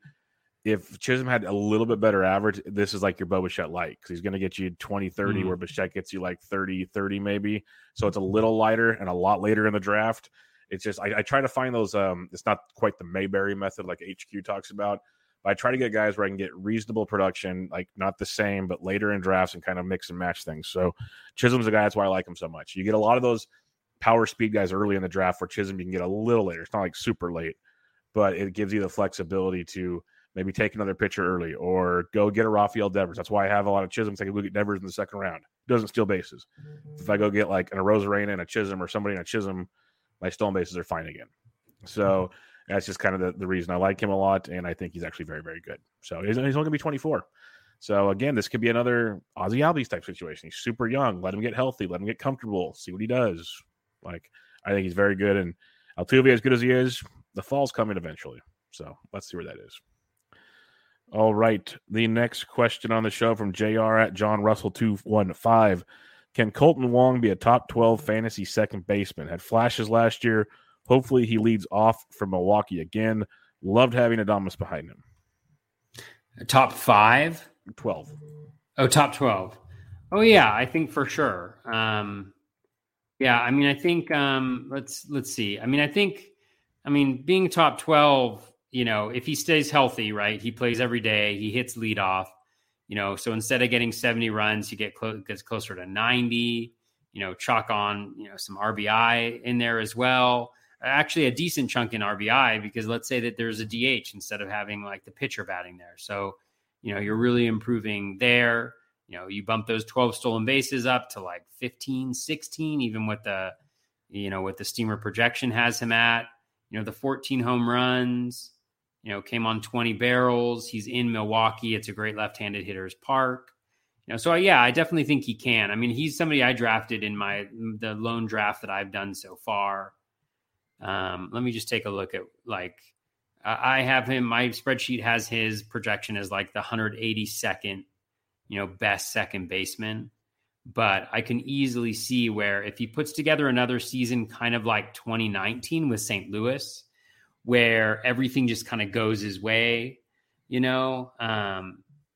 If Chisholm had a little bit better average, this is like your Bo Bichette light because he's going to get you 20-30 where Bichette gets you like 30-30 maybe. So it's a little lighter and a lot later in the draft. It's just I try to find those it's not quite the Mayberry method like HQ talks about, but I try to get guys where I can get reasonable production, like not the same, but later in drafts and kind of mix and match things. So Chisholm's a guy, that's why I like him so much. You get a lot of those power speed guys early in the draft where Chisholm you can get a little later. It's not like super late, but it gives you the flexibility to maybe take another pitcher early or go get a Rafael Devers. That's why I have a lot of Chisholms. I can look at Devers in the second round. Doesn't steal bases. If I go get like an Arozarena and a Chisholm or somebody in a Chisholm, my stolen bases are fine again. So that's just kind of the reason I like him a lot, and I think he's actually very, very good. So he's only going to be 24. So, again, this could be another Ozzie Albies type situation. He's super young. Let him get healthy. Let him get comfortable. See what he does. Like, I think he's very good. And Altuve, as good as he is, the fall's coming eventually. So let's see where that is. All right. The next question on the show from JR at John Russell 215. Can Colton Wong be a top 12 fantasy second baseman? Had flashes last year. Hopefully he leads off from Milwaukee again. Loved having Adames behind him. Top 5? 12. Oh, top 12. Oh, yeah, I think for sure. Yeah, I mean, I think let's see. I mean, being top 12, if he stays healthy, right? He plays every day. He hits leadoff. So instead of getting 70 runs, he gets closer to 90. Chalk on some RBI in there as well. Actually, a decent chunk in RBI because let's say that there's a DH instead of having like the pitcher batting there. So, you're really improving there. You bump those 12 stolen bases up to like 15, 16, even with the Steamer projection has him at, the 14 home runs, came on 20 barrels. He's in Milwaukee. It's a great left-handed hitter's park. So yeah, I definitely think he can. I mean, he's somebody I drafted in the lone draft that I've done so far. Let me just take a look at I have him. My spreadsheet has his projection as like the 182nd, best second baseman. But I can easily see where if he puts together another season, kind of like 2019 with St. Louis, where everything just kind of goes his way, I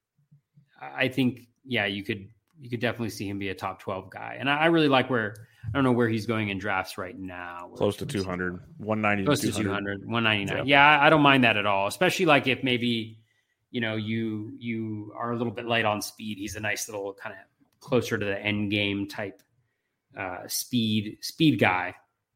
think, yeah, you could definitely see him be a top 12 guy. And I really like I don't know where he's going in drafts right now. Close to 200, 190 close to 200, 199. Yeah, I don't mind that at all, especially like if maybe, you are a little bit light on speed. He's a nice little kind of closer to the end game type speed guy.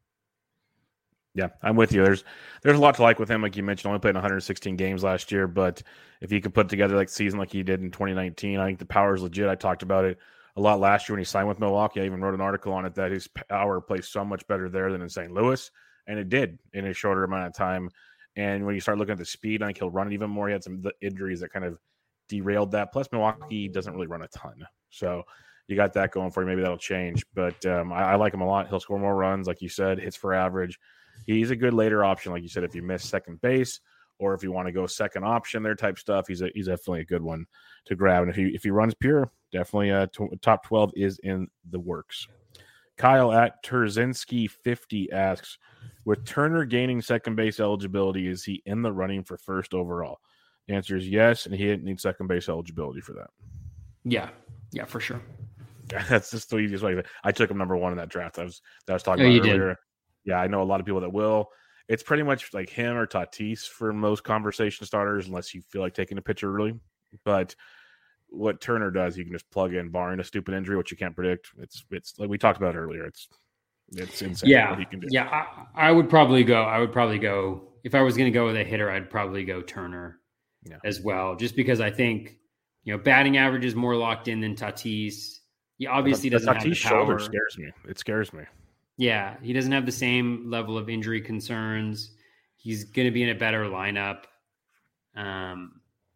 Yeah, I'm with you. There's a lot to like with him. Like you mentioned, only played 116 games last year, but if he could put together like season like he did in 2019, I think the power is legit. I talked about it a lot last year when he signed with Milwaukee. I even wrote an article on it that his power plays so much better there than in St. Louis, and it did in a shorter amount of time. And when you start looking at the speed, I think he'll run it even more. He had some injuries that kind of derailed that. Plus, Milwaukee doesn't really run a ton. So you got that going for you. Maybe that'll change. But I like him a lot. He'll score more runs, like you said, hits for average. He's a good later option, like you said, if you miss second base or if you want to go second option there type stuff. He's definitely a good one to grab. And if he runs pure, definitely top 12 is in the works. Kyle at Terzinski 50 asks, with Turner gaining second base eligibility, is he in the running for first overall? The answer is yes, and he didn't need second base eligibility for that. Yeah, for sure. That's just the easiest way. I took him number 1 in that draft. I was talking about earlier. Did. Yeah, I know a lot of people that will. It's pretty much like him or Tatis for most conversation starters, unless you feel like taking a pitcher early. But what Turner does, you can just plug in, barring a stupid injury, which you can't predict. It's like we talked about earlier. It's insane what he can do. Yeah, I would probably go if I was going to go with a hitter. I'd probably go Turner as well, just because I think batting average is more locked in than Tatis. He obviously doesn't have the power. Shoulder scares me. It scares me. Yeah, he doesn't have the same level of injury concerns. He's going to be in a better lineup. I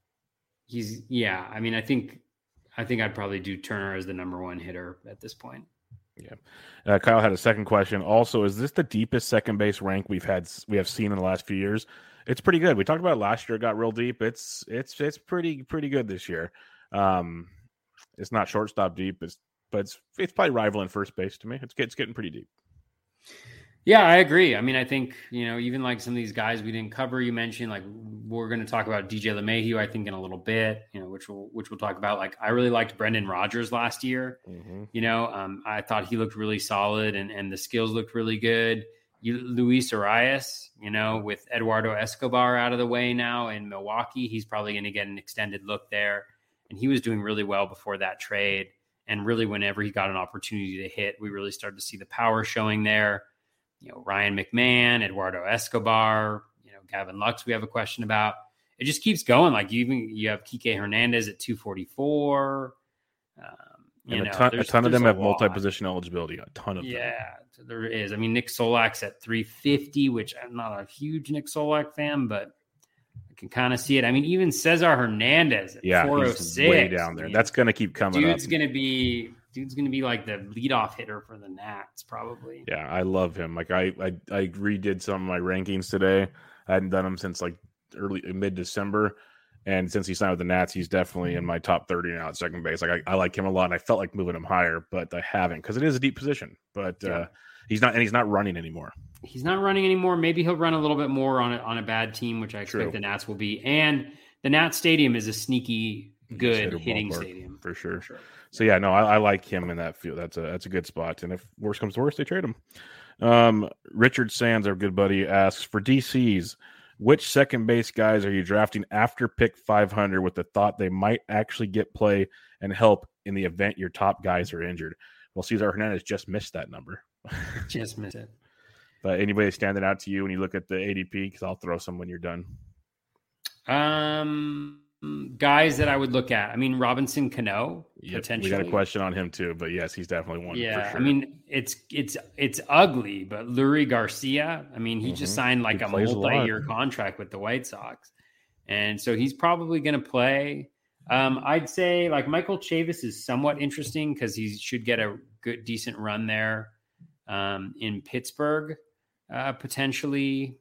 think I'd probably do Turner as the number 1 hitter at this point. Yeah. Kyle had a second question. Also, is this the deepest second base rank we have seen in the last few years? It's pretty good. We talked about it last year. It got real deep. It's pretty good this year. It's not shortstop deep, but it's probably rivaling first base to me. It's getting pretty deep. Yeah, I agree. I mean, I think, even like some of these guys we didn't cover, you mentioned, like we're going to talk about DJ LeMahieu, I think in a little bit, which we'll talk about. Like, I really liked Brendan Rodgers last year. Mm-hmm. I thought he looked really solid and the skills looked really good. Luis Arias, with Eduardo Escobar out of the way now in Milwaukee, he's probably going to get an extended look there. And he was doing really well before that trade. And really, whenever he got an opportunity to hit, we really started to see the power showing there. Ryan McMahon, Eduardo Escobar, Gavin Lux, we have a question about. It just keeps going. Like you have Kike Hernandez at 244. A ton of them have multi-position eligibility. A ton of them. Yeah, there is. I mean, Nick Solak's at 350, which I'm not a huge Nick Solak fan, but I can kind of see it. I mean, even Cesar Hernandez at 406. He's way down there. That's going to keep coming up. Dude's going to be like the leadoff hitter for the Nats, probably. Yeah, I love him. Like I redid some of my rankings today. I hadn't done them since like mid-December. And since he signed with the Nats, he's definitely in my top 30 now at second base. Like I like him a lot, and I felt like moving him higher, but I haven't because it is a deep position. But he's not running anymore. He's not running anymore. Maybe he'll run a little bit more on a bad team, which I expect the Nats will be. And the Nats Stadium is a sneaky good hitting stadium for sure. So yeah, no, I like him in that field. That's a good spot. And if worse comes to worse, they trade him. Richard Sands, our good buddy, asks for DCs. Which second base guys are you drafting after pick 500 with the thought they might actually get play and help in the event your top guys are injured? Well, Cesar Hernandez just missed that number. Just missed it. But anybody standing out to you when you look at the ADP? Because I'll throw some when you're done. Guys that I would look at. I mean, Robinson Cano, potentially. We got a question on him too, but yes, he's definitely one. Yeah, for sure. I mean, it's ugly, but Lurie Garcia, I mean, he just signed like a multi-year contract with the White Sox, and so he's probably going to play. I'd say like Michael Chavis is somewhat interesting because he should get a good, decent run there in Pittsburgh, potentially.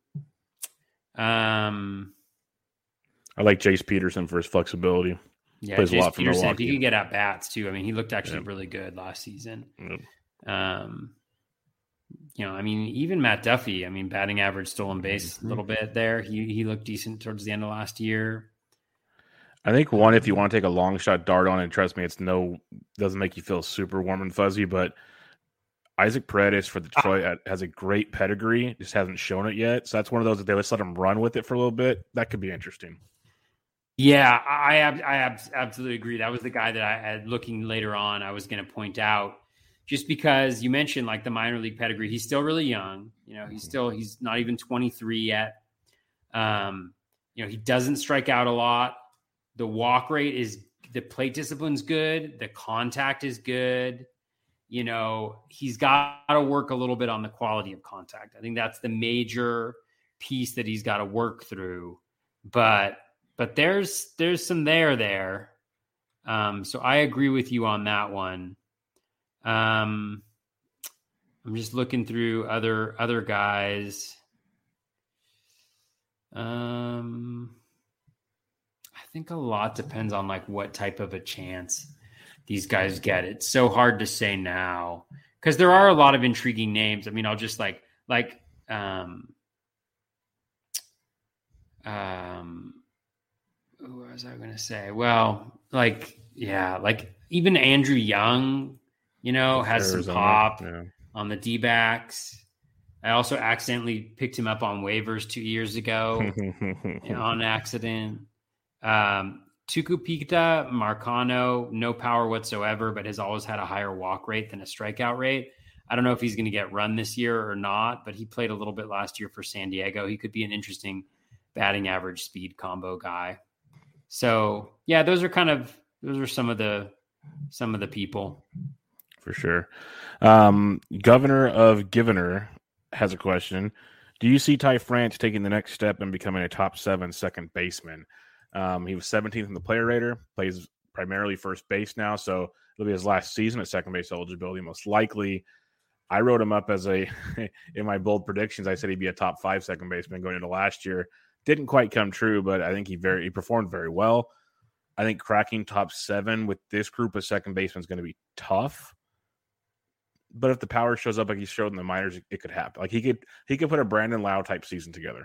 I like Jace Peterson for his flexibility. Yeah, plays a lot for Milwaukee. If he could get at bats too. I mean, he looked actually really good last season. Yep. I mean, even Matt Duffy. I mean, batting average, stolen base, a little bit there. He looked decent towards the end of last year. I think one, if you want to take a long shot dart on, and trust me, doesn't make you feel super warm and fuzzy, but Isaac Paredes for Detroit has a great pedigree, just hasn't shown it yet. So that's one of those that they let's let him run with it for a little bit. That could be interesting. Yeah, I absolutely agree. That was the guy that I had looking later on. I was going to point out just because you mentioned like the minor league pedigree. He's still really young. He's not even 23 yet. He doesn't strike out a lot. The walk rate the plate discipline's good. The contact is good. He's got to work a little bit on the quality of contact. I think that's the major piece that he's got to work through, but there's some there. So I agree with you on that one. I'm just looking through other guys. I think a lot depends on like what type of a chance these guys get. It's so hard to say now because there are a lot of intriguing names. I mean, I'll just what was I going to say? Well, like even Andrew Young, has Arizona, some pop yeah. on the D-backs. I also accidentally picked him up on waivers 2 years ago on accident. Tucupita Marcano, no power whatsoever, but has always had a higher walk rate than a strikeout rate. I don't know if he's going to get run this year or not, but he played a little bit last year for San Diego. He could be an interesting batting average speed combo guy. So yeah, those are some of the people. For sure. Governor of Givener has a question. Do you see Ty France taking the next step and becoming a top 7 second baseman? He was 17th in the player rater, plays primarily first base now, so it'll be his last season at second base eligibility, most likely. I wrote him up as in my bold predictions, I said he'd be a top 5 second baseman going into last year. Didn't quite come true, but I think he performed very well. I think cracking top 7 with this group of second basemen is going to be tough. But if the power shows up like he showed in the minors, it could happen. Like he could put a Brandon Lau type season together.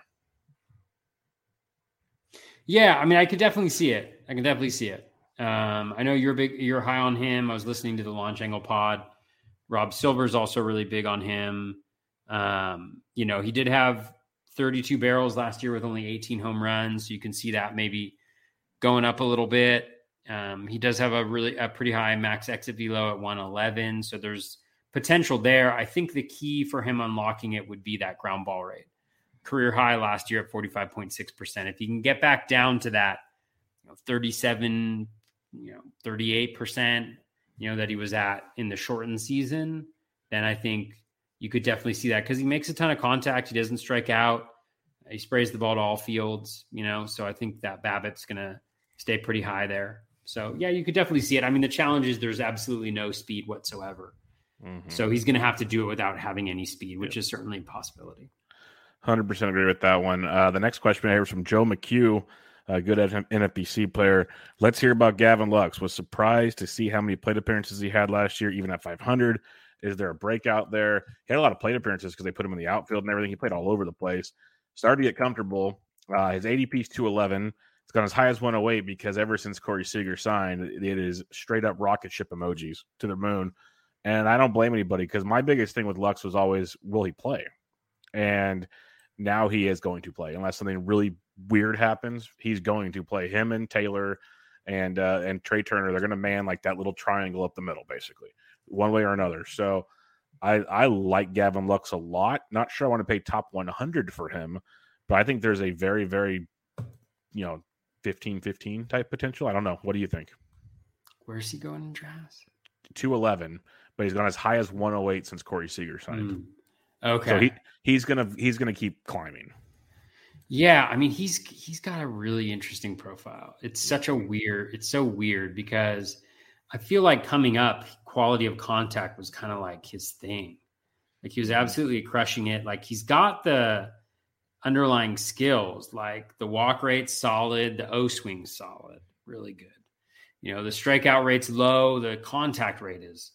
Yeah, I mean, I could definitely see it. I know you're high on him. I was listening to the Launch Angle pod. Rob Silver's also really big on him. He did have 32 barrels last year with only 18 home runs. So you can see that maybe going up a little bit. He does have a pretty high max exit velo at 111. So there's potential there. I think the key for him unlocking it would be that ground ball rate. Career high last year at 45.6%. If he can get back down to that 37, 38%, that he was at in the shortened season, then I think you could definitely see that because he makes a ton of contact. He doesn't strike out. He sprays the ball to all fields, so I think that BABIP's going to stay pretty high there. So yeah, you could definitely see it. I mean, the challenge is there's absolutely no speed whatsoever. Mm-hmm. So he's going to have to do it without having any speed, which is certainly a possibility. 100% agree with that one. The next question I have is from Joe McHugh, a good NFBC player. Let's hear about Gavin Lux. Was surprised to see how many plate appearances he had last year, even at 500. Is there a breakout there? He had a lot of plate appearances because they put him in the outfield and everything. He played all over the place. Started to get comfortable. His ADP is 211. It's gone as high as 108 because ever since Corey Seager signed, it is straight up rocket ship emojis to the moon. And I don't blame anybody because my biggest thing with Lux was always, will he play? And now he is going to play. Unless something really weird happens, he's going to play. Him and Taylor and Trey Turner, they're going to man like that little triangle up the middle, basically, one way or another. So I like Gavin Lux a lot. Not sure I want to pay top 100 for him, but I think there's a very, very, 15-15 type potential. I don't know. What do you think? Where's he going in drafts? 211, but he's gone as high as 108 since Corey Seager signed. Okay. So he's gonna keep climbing. Yeah, I mean he's got a really interesting profile. It's so weird because I feel like coming up, quality of contact was kind of like his thing. Like he was absolutely crushing it. Like he's got the underlying skills, like the walk rate's solid, the O swing's solid, really good. The strikeout rate's low, the contact rate is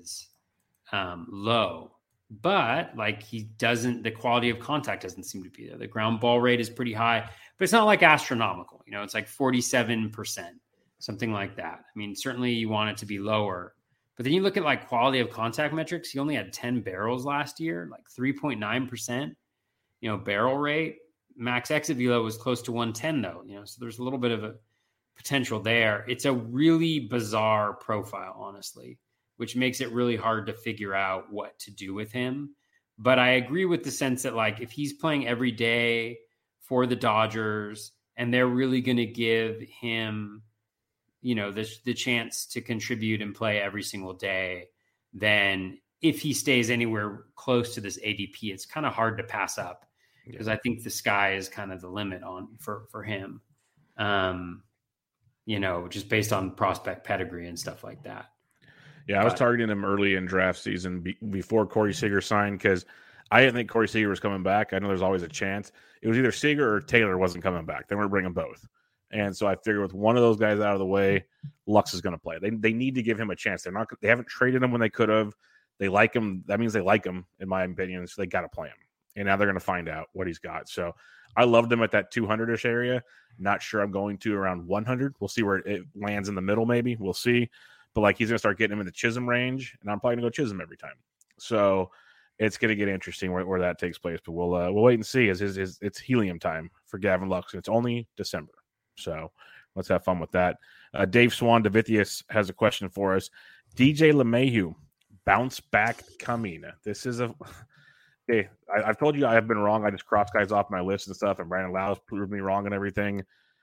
low. But like the quality of contact doesn't seem to be there. The ground ball rate is pretty high, but it's not like astronomical. It's like 47%, something like that. I mean, certainly you want it to be lower, but then you look at like quality of contact metrics. He only had 10 barrels last year, like 3.9%, barrel rate. Max exit velo was close to 110 though, so there's a little bit of a potential there. It's a really bizarre profile, honestly, which makes it really hard to figure out what to do with him. But I agree with the sense that like if he's playing every day for the Dodgers and they're really going to give him, the chance to contribute and play every single day, then if he stays anywhere close to this ADP, it's kind of hard to pass up. because I think the sky is kind of the limit for him. Just based on prospect pedigree and stuff like that. Yeah, I was targeting him early in draft season before Corey Seager signed because I didn't think Corey Seager was coming back. I know there's always a chance. It was either Seager or Taylor wasn't coming back. They weren't bringing both. And so I figured with one of those guys out of the way, Lux is going to play. They need to give him a chance. They haven't traded him when they could have. They like him. That means they like him, in my opinion. So they got to play him. And now they're going to find out what he's got. So I loved him at that 200-ish area. Not sure I'm going to around 100. We'll see where it lands in the middle, maybe. We'll see. But he's going to start getting him in the Chisholm range, and I'm probably going to go Chisholm every time. So it's going to get interesting where that takes place. But we'll wait and see. It's helium time for Gavin Lux, and it's only December. So let's have fun with that. Dave Swan Davithius has a question for us. DJ LeMahieu, bounce back coming. This is hey, I've told you I've been wrong. I just cross guys off my list and stuff, and Brandon Lau's proved me wrong and everything.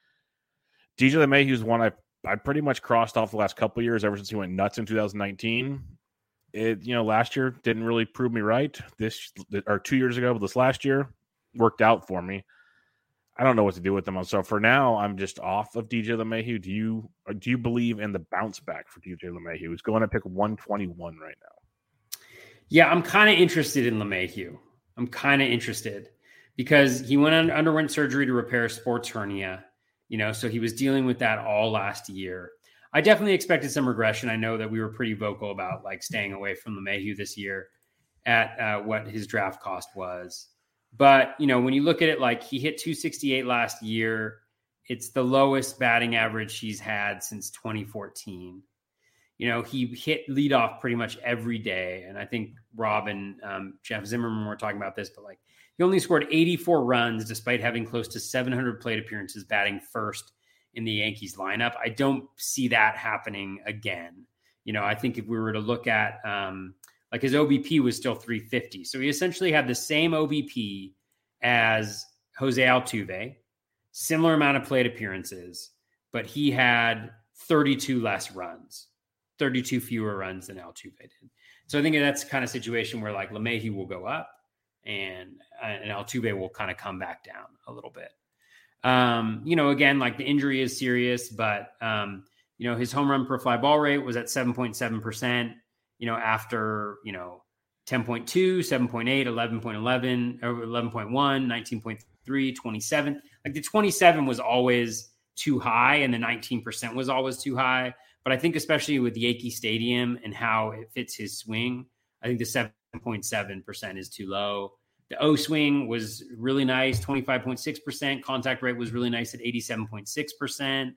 DJ LeMahieu is one I pretty much crossed off the last couple of years ever since he went nuts in 2019. Last year didn't really prove me right. 2 years ago, but this last year worked out for me. I don't know what to do with them. So for now, I'm just off of DJ LeMahieu. Do you believe in the bounce back for DJ LeMahieu? He's going to pick 121 right now. Yeah, I'm kind of interested in LeMahieu. I'm kind of interested because he underwent surgery to repair a sports hernia. So he was dealing with that all last year. I definitely expected some regression. I know that we were pretty vocal about staying away from LeMahieu this year at what his draft cost was. But, when you look at it, he hit 268 last year. It's the lowest batting average he's had since 2014. He hit leadoff pretty much every day. And I think Rob and Jeff Zimmerman were talking about this, but he only scored 84 runs despite having close to 700 plate appearances, batting first in the Yankees lineup. I don't see that happening again. I think if we were to look at his OBP was still 350. So he essentially had the same OBP as Jose Altuve, similar amount of plate appearances, but he had 32 less runs, 32 fewer runs than Altuve did. So I think that's the kind of situation where LeMahieu will go up and Altuve will kind of come back down a little bit. Again, the injury is serious, but his home run per fly ball rate was at 7.7%. After, 10.2, 7.8, 11.11, 11.1, 19.3, 27. The 27 was always too high and the 19% was always too high. But I think especially with Yankee Stadium and how it fits his swing, I think the 7.7% is too low. The O swing was really nice, 25.6%. Contact rate was really nice at 87.6%.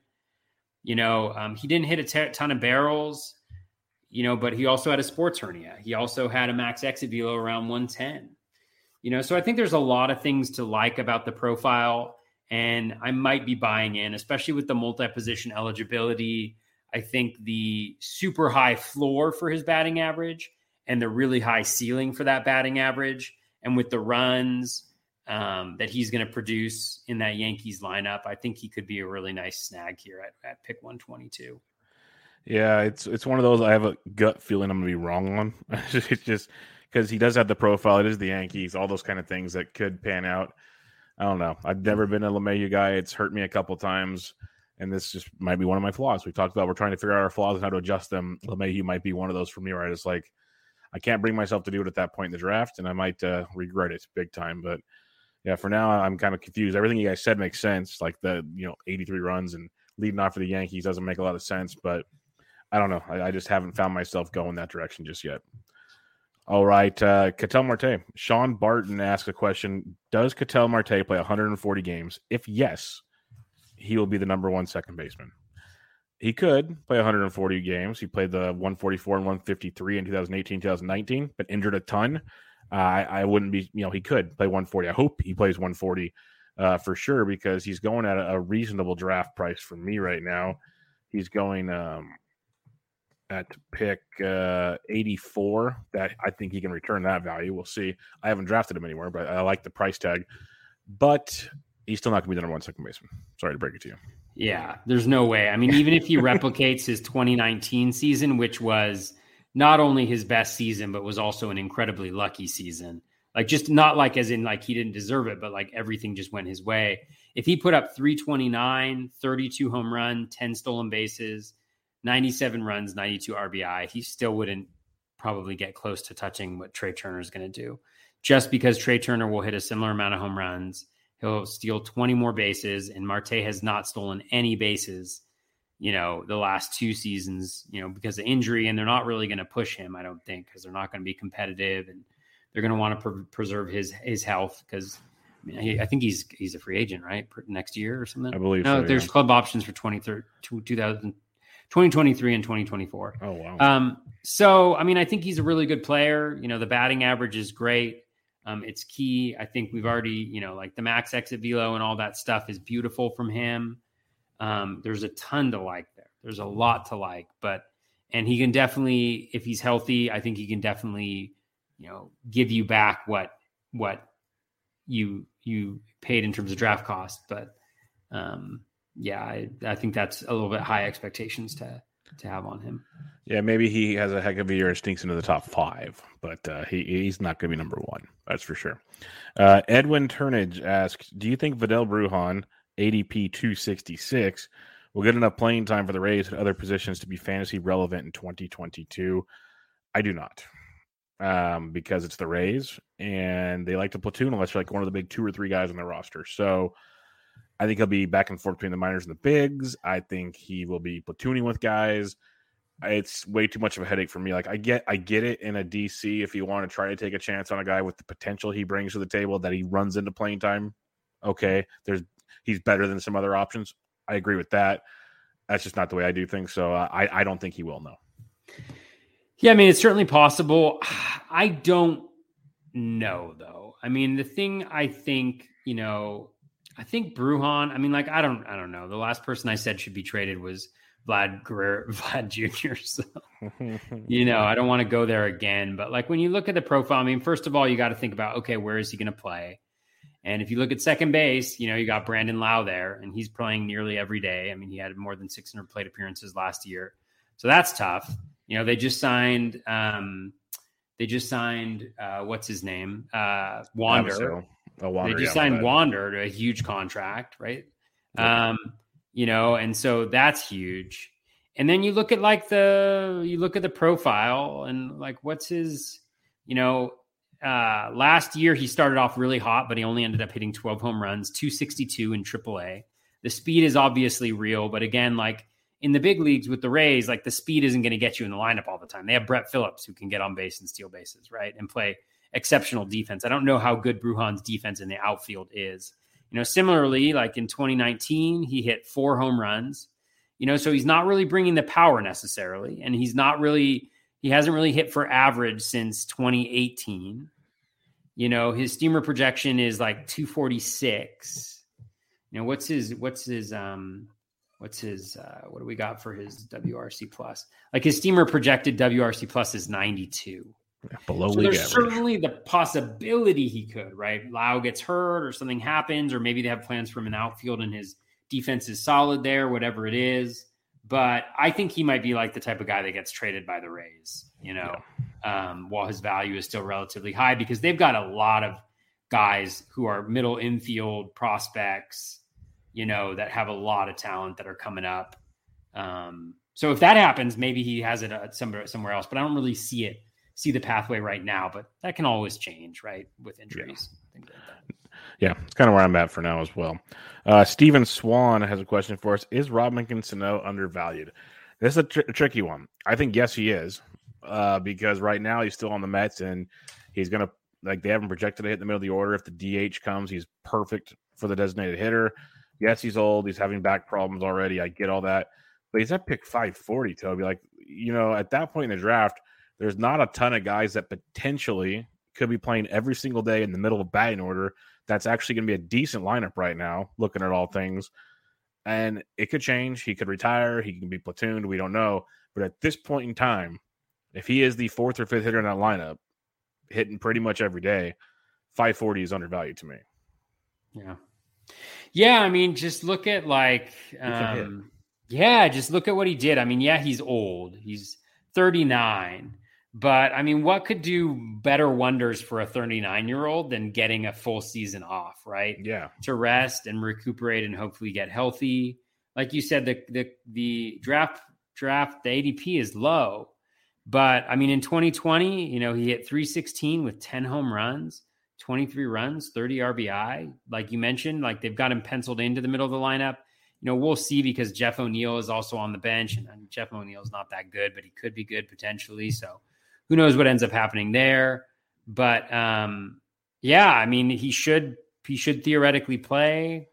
He didn't hit a ton of barrels. But he also had a sports hernia. He also had a max exit velo around 110. So I think there's a lot of things to like about the profile, and I might be buying in, especially with the multi-position eligibility. I think the super high floor for his batting average and the really high ceiling for that batting average, and with the runs that he's going to produce in that Yankees lineup, I think he could be a really nice snag here at pick 122. Yeah, it's one of those I have a gut feeling I'm going to be wrong on. It's just because he does have the profile. It is the Yankees, all those kind of things that could pan out. I don't know. I've never been a LeMahieu guy. It's hurt me a couple times, and this just might be one of my flaws. We talked about we're trying to figure out our flaws and how to adjust them. LeMahieu might be one of those for me where I just I can't bring myself to do it at that point in the draft, and I might regret it big time. But, yeah, for now I'm kind of confused. Everything you guys said makes sense, 83 runs and leading off for the Yankees doesn't make a lot of sense, but I don't know. I just haven't found myself going that direction just yet. All right. Ketel Marte. Sean Barton asked a question. Does Ketel Marte play 140 games? If yes, he will be the number one second baseman. He could play 140 games. He played the 144 and 153 in 2018, 2019, but injured a ton. I wouldn't be, he could play 140. I hope he plays 140 for sure because he's going at a reasonable draft price for me right now. He's going at pick 84. That I think he can return that value. We'll see. I haven't drafted him anywhere, but I like the price tag. But he's still not going to be the number one second baseman. Sorry to break it to you. Yeah, there's no way. I mean, even if he replicates his 2019 season, which was not only his best season, but was also an incredibly lucky season. Like just not like as in like he didn't deserve it, but like everything just went his way. If he put up 329, 32 home run, 10 stolen bases, 97 runs, 92 RBI, he still wouldn't probably get close to touching what Trey Turner is going to do. Just because Trey Turner will hit a similar amount of home runs, he'll steal 20 more bases, and Marte has not stolen any bases, the last 2 seasons, because of injury, and they're not really going to push him, I don't think, because they're not going to be competitive, and they're going to want to preserve his health because I think he's a free agent, right? Next year or something. I believe no. So, there's club options for 2023 and 2024. Oh wow. So I mean, I think he's a really good player. The batting average is great. It's key. I think we've already, like the max exit velo and all that stuff is beautiful from him. There's a ton to like there. There's a lot to like, and he can definitely, if he's healthy, I think he can definitely, give you back what you paid in terms of draft cost. But I think that's a little bit high expectations to have on him. Yeah, maybe he has a heck of a year and sneaks into the top 5, but he's not going to be number 1. That's for sure. Edwin Turnage asks, do you think Vidal Brujan, ADP 266, will get enough playing time for the Rays and other positions to be fantasy relevant in 2022? I do not. Because it's the Rays and they like to platoon unless you're like one of the big 2 or 3 guys on their roster. So I think he'll be back and forth between the minors and the bigs. I think he will be platooning with guys. It's way too much of a headache for me. Like I get it in a DC if you want to try to take a chance on a guy with the potential he brings to the table that he runs into playing time. Okay, he's better than some other options. I agree with that. That's just not the way I do things. So I don't think he will. No. Yeah, I mean, it's certainly possible. I don't know, though. I mean, the thing I think, I think Brujan, I mean, like, I don't know. The last person I said should be traded was Vlad Jr. So, I don't want to go there again. But like when you look at the profile, I mean, first of all, you got to think about, okay, where is he going to play? And if you look at second base, you got Brandon Lau there, and he's playing nearly every day. I mean, he had more than 600 plate appearances last year. So that's tough. They just signed what's his name? Wander. Wander. They just signed Wander to a huge contract, right? Yeah. And so that's huge. And then you look at the profile and like what's his, last year he started off really hot, but he only ended up hitting 12 home runs, 262 in AAA. The speed is obviously real, but again, like in the big leagues with the Rays, like the speed isn't going to get you in the lineup all the time. They have Brett Phillips who can get on base and steal bases, right? And play exceptional defense. I don't know how good Brujan's defense in the outfield is. Similarly, like in 2019, he hit 4 home runs, so he's not really bringing the power necessarily. And he hasn't really hit for average since 2018. His steamer projection is like 246. What do we got for his WRC plus? Like his steamer projected WRC plus is 92. Below so league there's average. Certainly the possibility he could, right? Lau gets hurt or something happens, or maybe they have plans for him in outfield and his defense is solid there, whatever it is. But I think he might be like the type of guy that gets traded by the Rays, while his value is still relatively high because they've got a lot of guys who are middle infield prospects, that have a lot of talent that are coming up. So if that happens, maybe he has it somewhere else, but I don't really see the pathway right now, but that can always change, right? With injuries, things like that. Yeah, it's kind of where I'm at for now as well. Steven Swan has a question for us. Is Robinson Cano undervalued? This is a tricky one. I think, yes, he is, because right now he's still on the Mets and he's going to, like, they haven't projected to hit the middle of the order. If the DH comes, he's perfect for the designated hitter. Yes, he's old. He's having back problems already. I get all that. But he's at pick 540, Toby. Like, at that point in the draft, there's not a ton of guys that potentially could be playing every single day in the middle of batting order. That's actually going to be a decent lineup right now, looking at all things. And it could change. He could retire. He can be platooned. We don't know. But at this point in time, if he is the 4th or 5th hitter in that lineup, hitting pretty much every day, 540 is undervalued to me. Yeah. Yeah, I mean, just look at just look at what he did. I mean, yeah, he's old. He's 39. But I mean, what could do better wonders for a 39-year-old than getting a full season off, right? Yeah. To rest and recuperate and hopefully get healthy. Like you said, the draft, the ADP is low. But I mean, in 2020, he hit 316 with 10 home runs, 23 runs, 30 RBI. Like you mentioned, like they've got him penciled into the middle of the lineup. We'll see, because Jeff O'Neill is also on the bench, and Jeff O'Neill is not that good, but he could be good potentially. So who knows what ends up happening there. But yeah, I mean, he should theoretically play.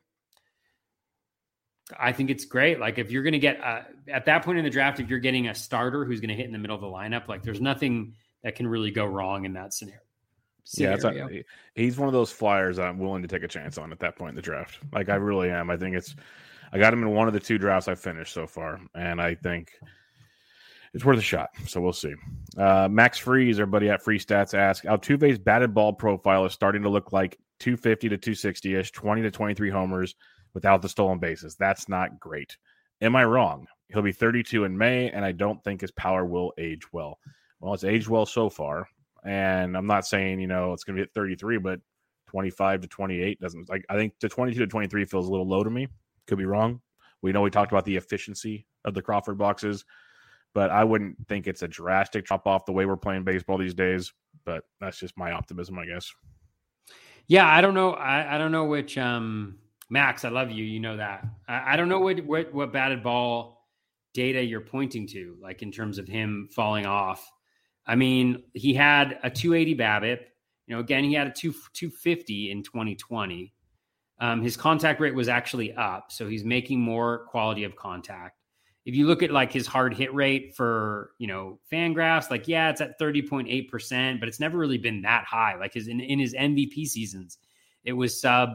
I think it's great. Like if you're going to get at that point in the draft, if you're getting a starter who's going to hit in the middle of the lineup, like there's nothing that can really go wrong in that scenario. Yeah, he's one of those flyers I'm willing to take a chance on at that point in the draft. Like I really am. I think I got him in one of the 2 drafts I finished so far, and I think it's worth a shot. So we'll see. Max Freeze, our buddy at Free Stats, asks, Altuve's batted ball profile is starting to look like 250 to 260-ish, 20 to 23 homers without the stolen bases. That's not great. Am I wrong? He'll be 32 in May, and I don't think his power will age well. Well, it's aged well so far, and I'm not saying, it's going to be at 33, but 25 to 28 doesn't. Like I think the 22 to 23 feels a little low to me. Could be wrong. We talked about the efficiency of the Crawford boxes, but I wouldn't think it's a drastic drop off the way we're playing baseball these days. But that's just my optimism, I guess. Yeah, I don't know. I don't know which Max. I love you. You know that. I don't know what batted ball data you're pointing to, like in terms of him falling off. I mean, he had a 280 BABIP. Again, he had a 250 in 2020. His contact rate was actually up, so he's making more quality of contact. If you look at like his hard hit rate for, Fangraphs, like, yeah, it's at 30.8%, but it's never really been that high. Like in his MVP seasons, it was sub,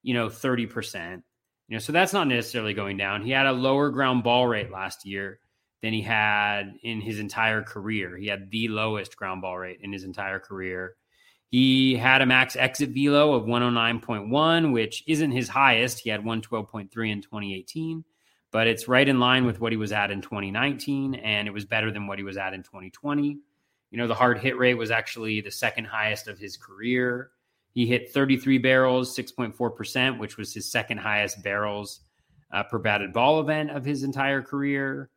30%. So that's not necessarily going down. He had a lower ground ball rate last year than he had in his entire career. He had the lowest ground ball rate in his entire career. He had a max exit velo of 109.1, which isn't his highest. He had 112.3 in 2018, but it's right in line with what he was at in 2019, and it was better than what he was at in 2020. The hard hit rate was actually the second highest of his career. He hit 33 barrels, 6.4%, which was his second highest barrels per batted ball event of his entire career.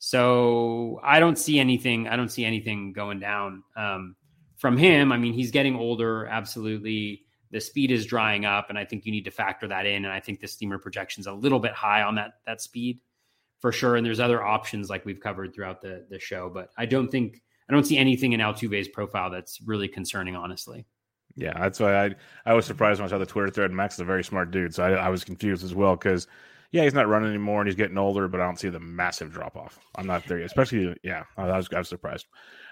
So I don't see anything going down from him. I mean, he's getting older. Absolutely. The speed is drying up, and I think you need to factor that in. And I think the steamer projection is a little bit high on that speed for sure. And there's other options like we've covered throughout the show, but I don't see anything in Altuve's profile that's really concerning, honestly. Yeah, that's why I was surprised when I saw the Twitter thread. Max is a very smart dude, so I was confused as well because, yeah, he's not running anymore and he's getting older, but I don't see the massive drop off. I'm not there yet, especially, yeah, I was surprised.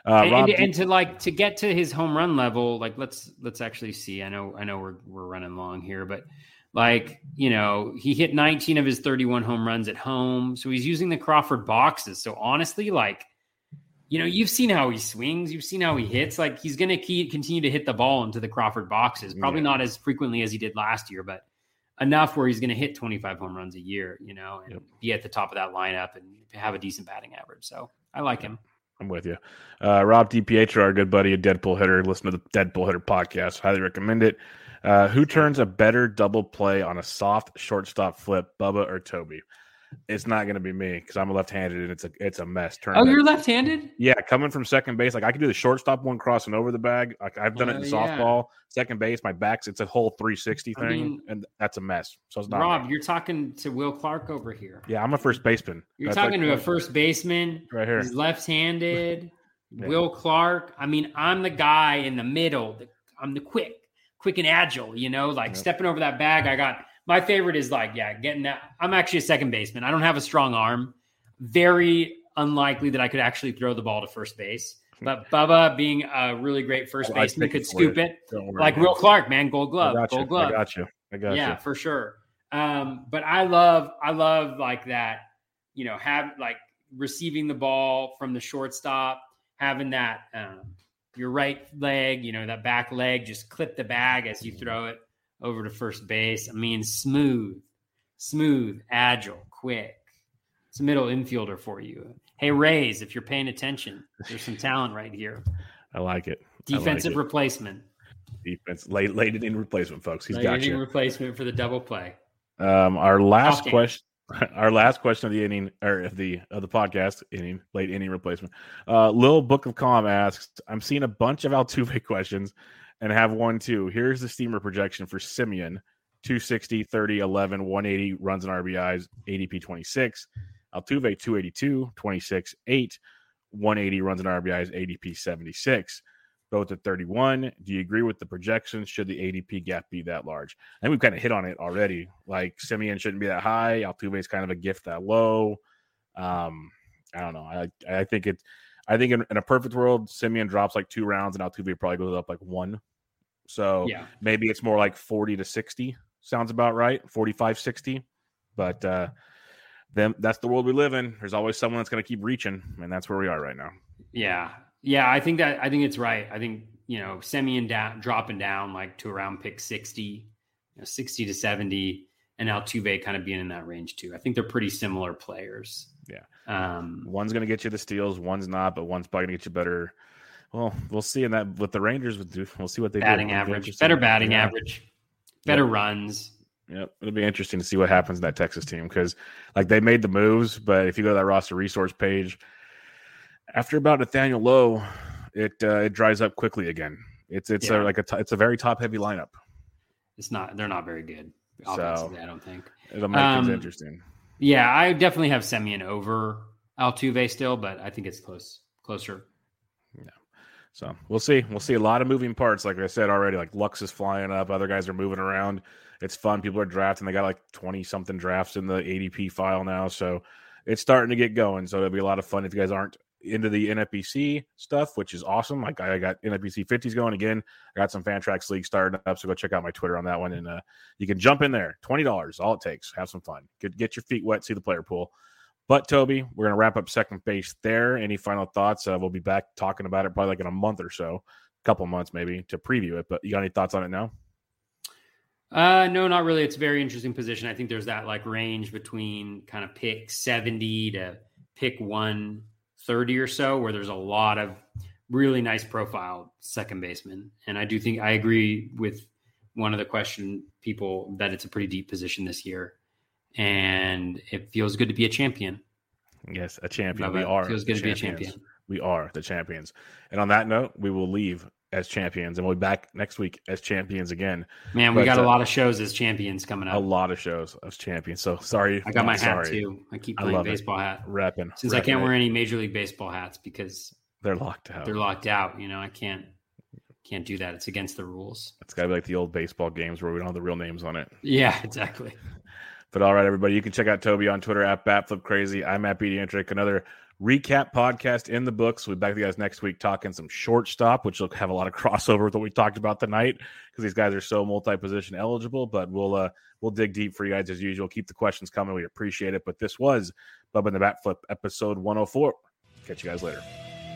To get to his home run level, like let's actually see. I know we're running long here, but he hit 19 of his 31 home runs at home, so he's using the Crawford boxes. So honestly, you've seen how he swings. You've seen how he hits. Like, he's going to continue to hit the ball into the Crawford boxes. Probably not as frequently as he did last year, but enough where he's going to hit 25 home runs a year, and be at the top of that lineup and have a decent batting average. So I like him. I'm with you. Rob DiPietro, our good buddy, a Deadpool hitter. Listen to the Deadpool Hitter podcast. Highly recommend it. Who turns a better double play on a soft shortstop flip, Bubba or Toby? It's not going to be me because I'm left-handed and it's a mess. You're left-handed? Yeah, coming from second base, like I can do the shortstop one crossing over the bag. Like I've done it in softball. Second base, my back's it's a whole 360 thing, and that's a mess. So it's not. Rob, you're talking to Will Clark over here. Yeah, I'm a first baseman. You're talking to a first baseman right here. He's left-handed. Yeah. Will Clark. I mean, I'm the guy in the middle. I'm the quick and agile. Stepping over that bag. My favorite is getting that. I'm actually a second baseman. I don't have a strong arm. Very unlikely that I could actually throw the ball to first base. But Bubba, being a really great first baseman, could scoop it. Like Will Clark, man, Gold Glove. Gold Glove. I got you. Yeah, for sure. But I love like that, receiving the ball from the shortstop, having that your right leg, that back leg, just clip the bag as you throw it over to first base. I mean, smooth, agile, quick. It's a middle infielder for you. Hey, Rays, if you're paying attention, there's some talent right here. I like it. Defensive replacement. Defense late in replacement, folks. He's got you. Replacement for the double play. Our last question of the inning or of the podcast inning, late inning replacement. Lil Book of Calm asks, I'm seeing a bunch of Altuve questions and have one too. Here's the steamer projection for Semien: 260, 30, 11, 180 runs and RBIs, ADP 26. Altuve 282, 26, 8, 180 runs and RBIs, ADP 76. Both at 31. Do you agree with the projections? Should the ADP gap be that large? I think we've kind of hit on it already. Like Semien shouldn't be that high. Altuve is kind of a gift that low. I don't know. I think in a perfect world, Semien drops like 2 rounds and Altuve probably goes up like 1. So maybe it's more like 40 to 60. Sounds about right. 45, 60. But then that's the world we live in. There's always someone that's going to keep reaching, and that's where we are right now. Yeah, I think it's right. I think, Semien dropping down like to around pick 60, 60 to 70, and Altuve kind of being in that range too. I think they're pretty similar players. Yeah. One's going to get you the steals, one's not, but one's probably going to get you better. Well, we'll see in that with the Rangers. We'll see what they batting do. Average, better batting average, better runs. Yep. It'll be interesting to see what happens in that Texas team because like they made the moves, but if you go to that roster resource page, after about Nathaniel Lowe, it dries up quickly again. It's a very top heavy lineup. They're not very good offensively, I don't think. It'll make things interesting. Yeah, I definitely have Semien over Altuve still, but I think it's closer. Yeah. So we'll see. We'll see a lot of moving parts. Like I said already, like Lux is flying up. Other guys are moving around. It's fun. People are drafting. They got like 20 something drafts in the ADP file now. So it's starting to get going. So it'll be a lot of fun if you guys aren't into the NFBC stuff, which is awesome. Like I got NFBC 50s going again. I got some Fantrax League started up, so go check out my Twitter on that one, and you can jump in there. $20, all it takes. Have some fun. Get your feet wet, see the player pool. But Toby, we're gonna wrap up second base there. Any final thoughts? We'll be back talking about it probably like in a month or so, a couple months maybe to preview it. But you got any thoughts on it now? No, not really. It's a very interesting position. I think there's that like range between kind of pick 70 to pick 130 or so, where there's a lot of really nice profile second baseman. And I do think I agree with one of the question people that it's a pretty deep position this year. And it feels good to be a champion. Yes, a champion. We are. It feels good to be a champion. We are the champions. And on that note, we will leave as champions, and we'll be back next week as champions again. Man, we got a lot of shows as champions coming up. A lot of shows as champions. So sorry. I got my hat too. I keep playing baseball hat. Repping. Since I can't wear any Major League Baseball hats because they're locked out. I can't do that. It's against the rules. It's got to be like the old baseball games where we don't have the real names on it. Yeah, exactly. But all right, everybody, you can check out Toby on Twitter at BatFlipCrazy. I'm at BDentric. Another recap podcast in the books. We'll be back with you guys next week talking some shortstop, which will have a lot of crossover with what we talked about tonight because these guys are so multi-position eligible. But we'll dig deep for you guys as usual. Keep the questions coming. We appreciate it. But this was Bubba and the Bat Flip, episode 104. Catch you guys later.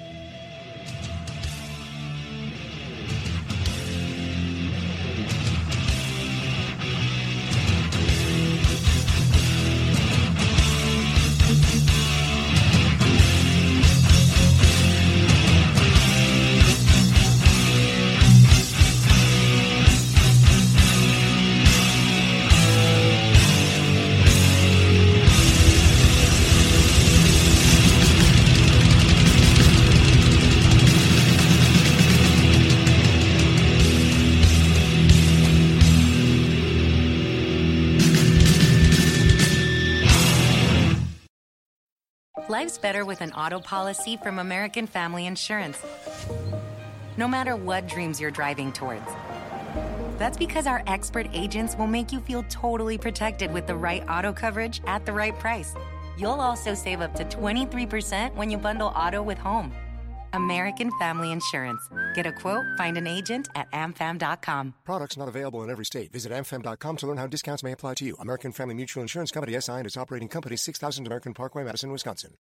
Life's better with an auto policy from American Family Insurance. No matter what dreams you're driving towards. That's because our expert agents will make you feel totally protected with the right auto coverage at the right price. You'll also save up to 23% when you bundle auto with home. American Family Insurance. Get a quote, find an agent at amfam.com. Products not available in every state. Visit amfam.com to learn how discounts may apply to you. American Family Mutual Insurance Company, SI and its operating company, 6000 American Parkway, Madison, Wisconsin.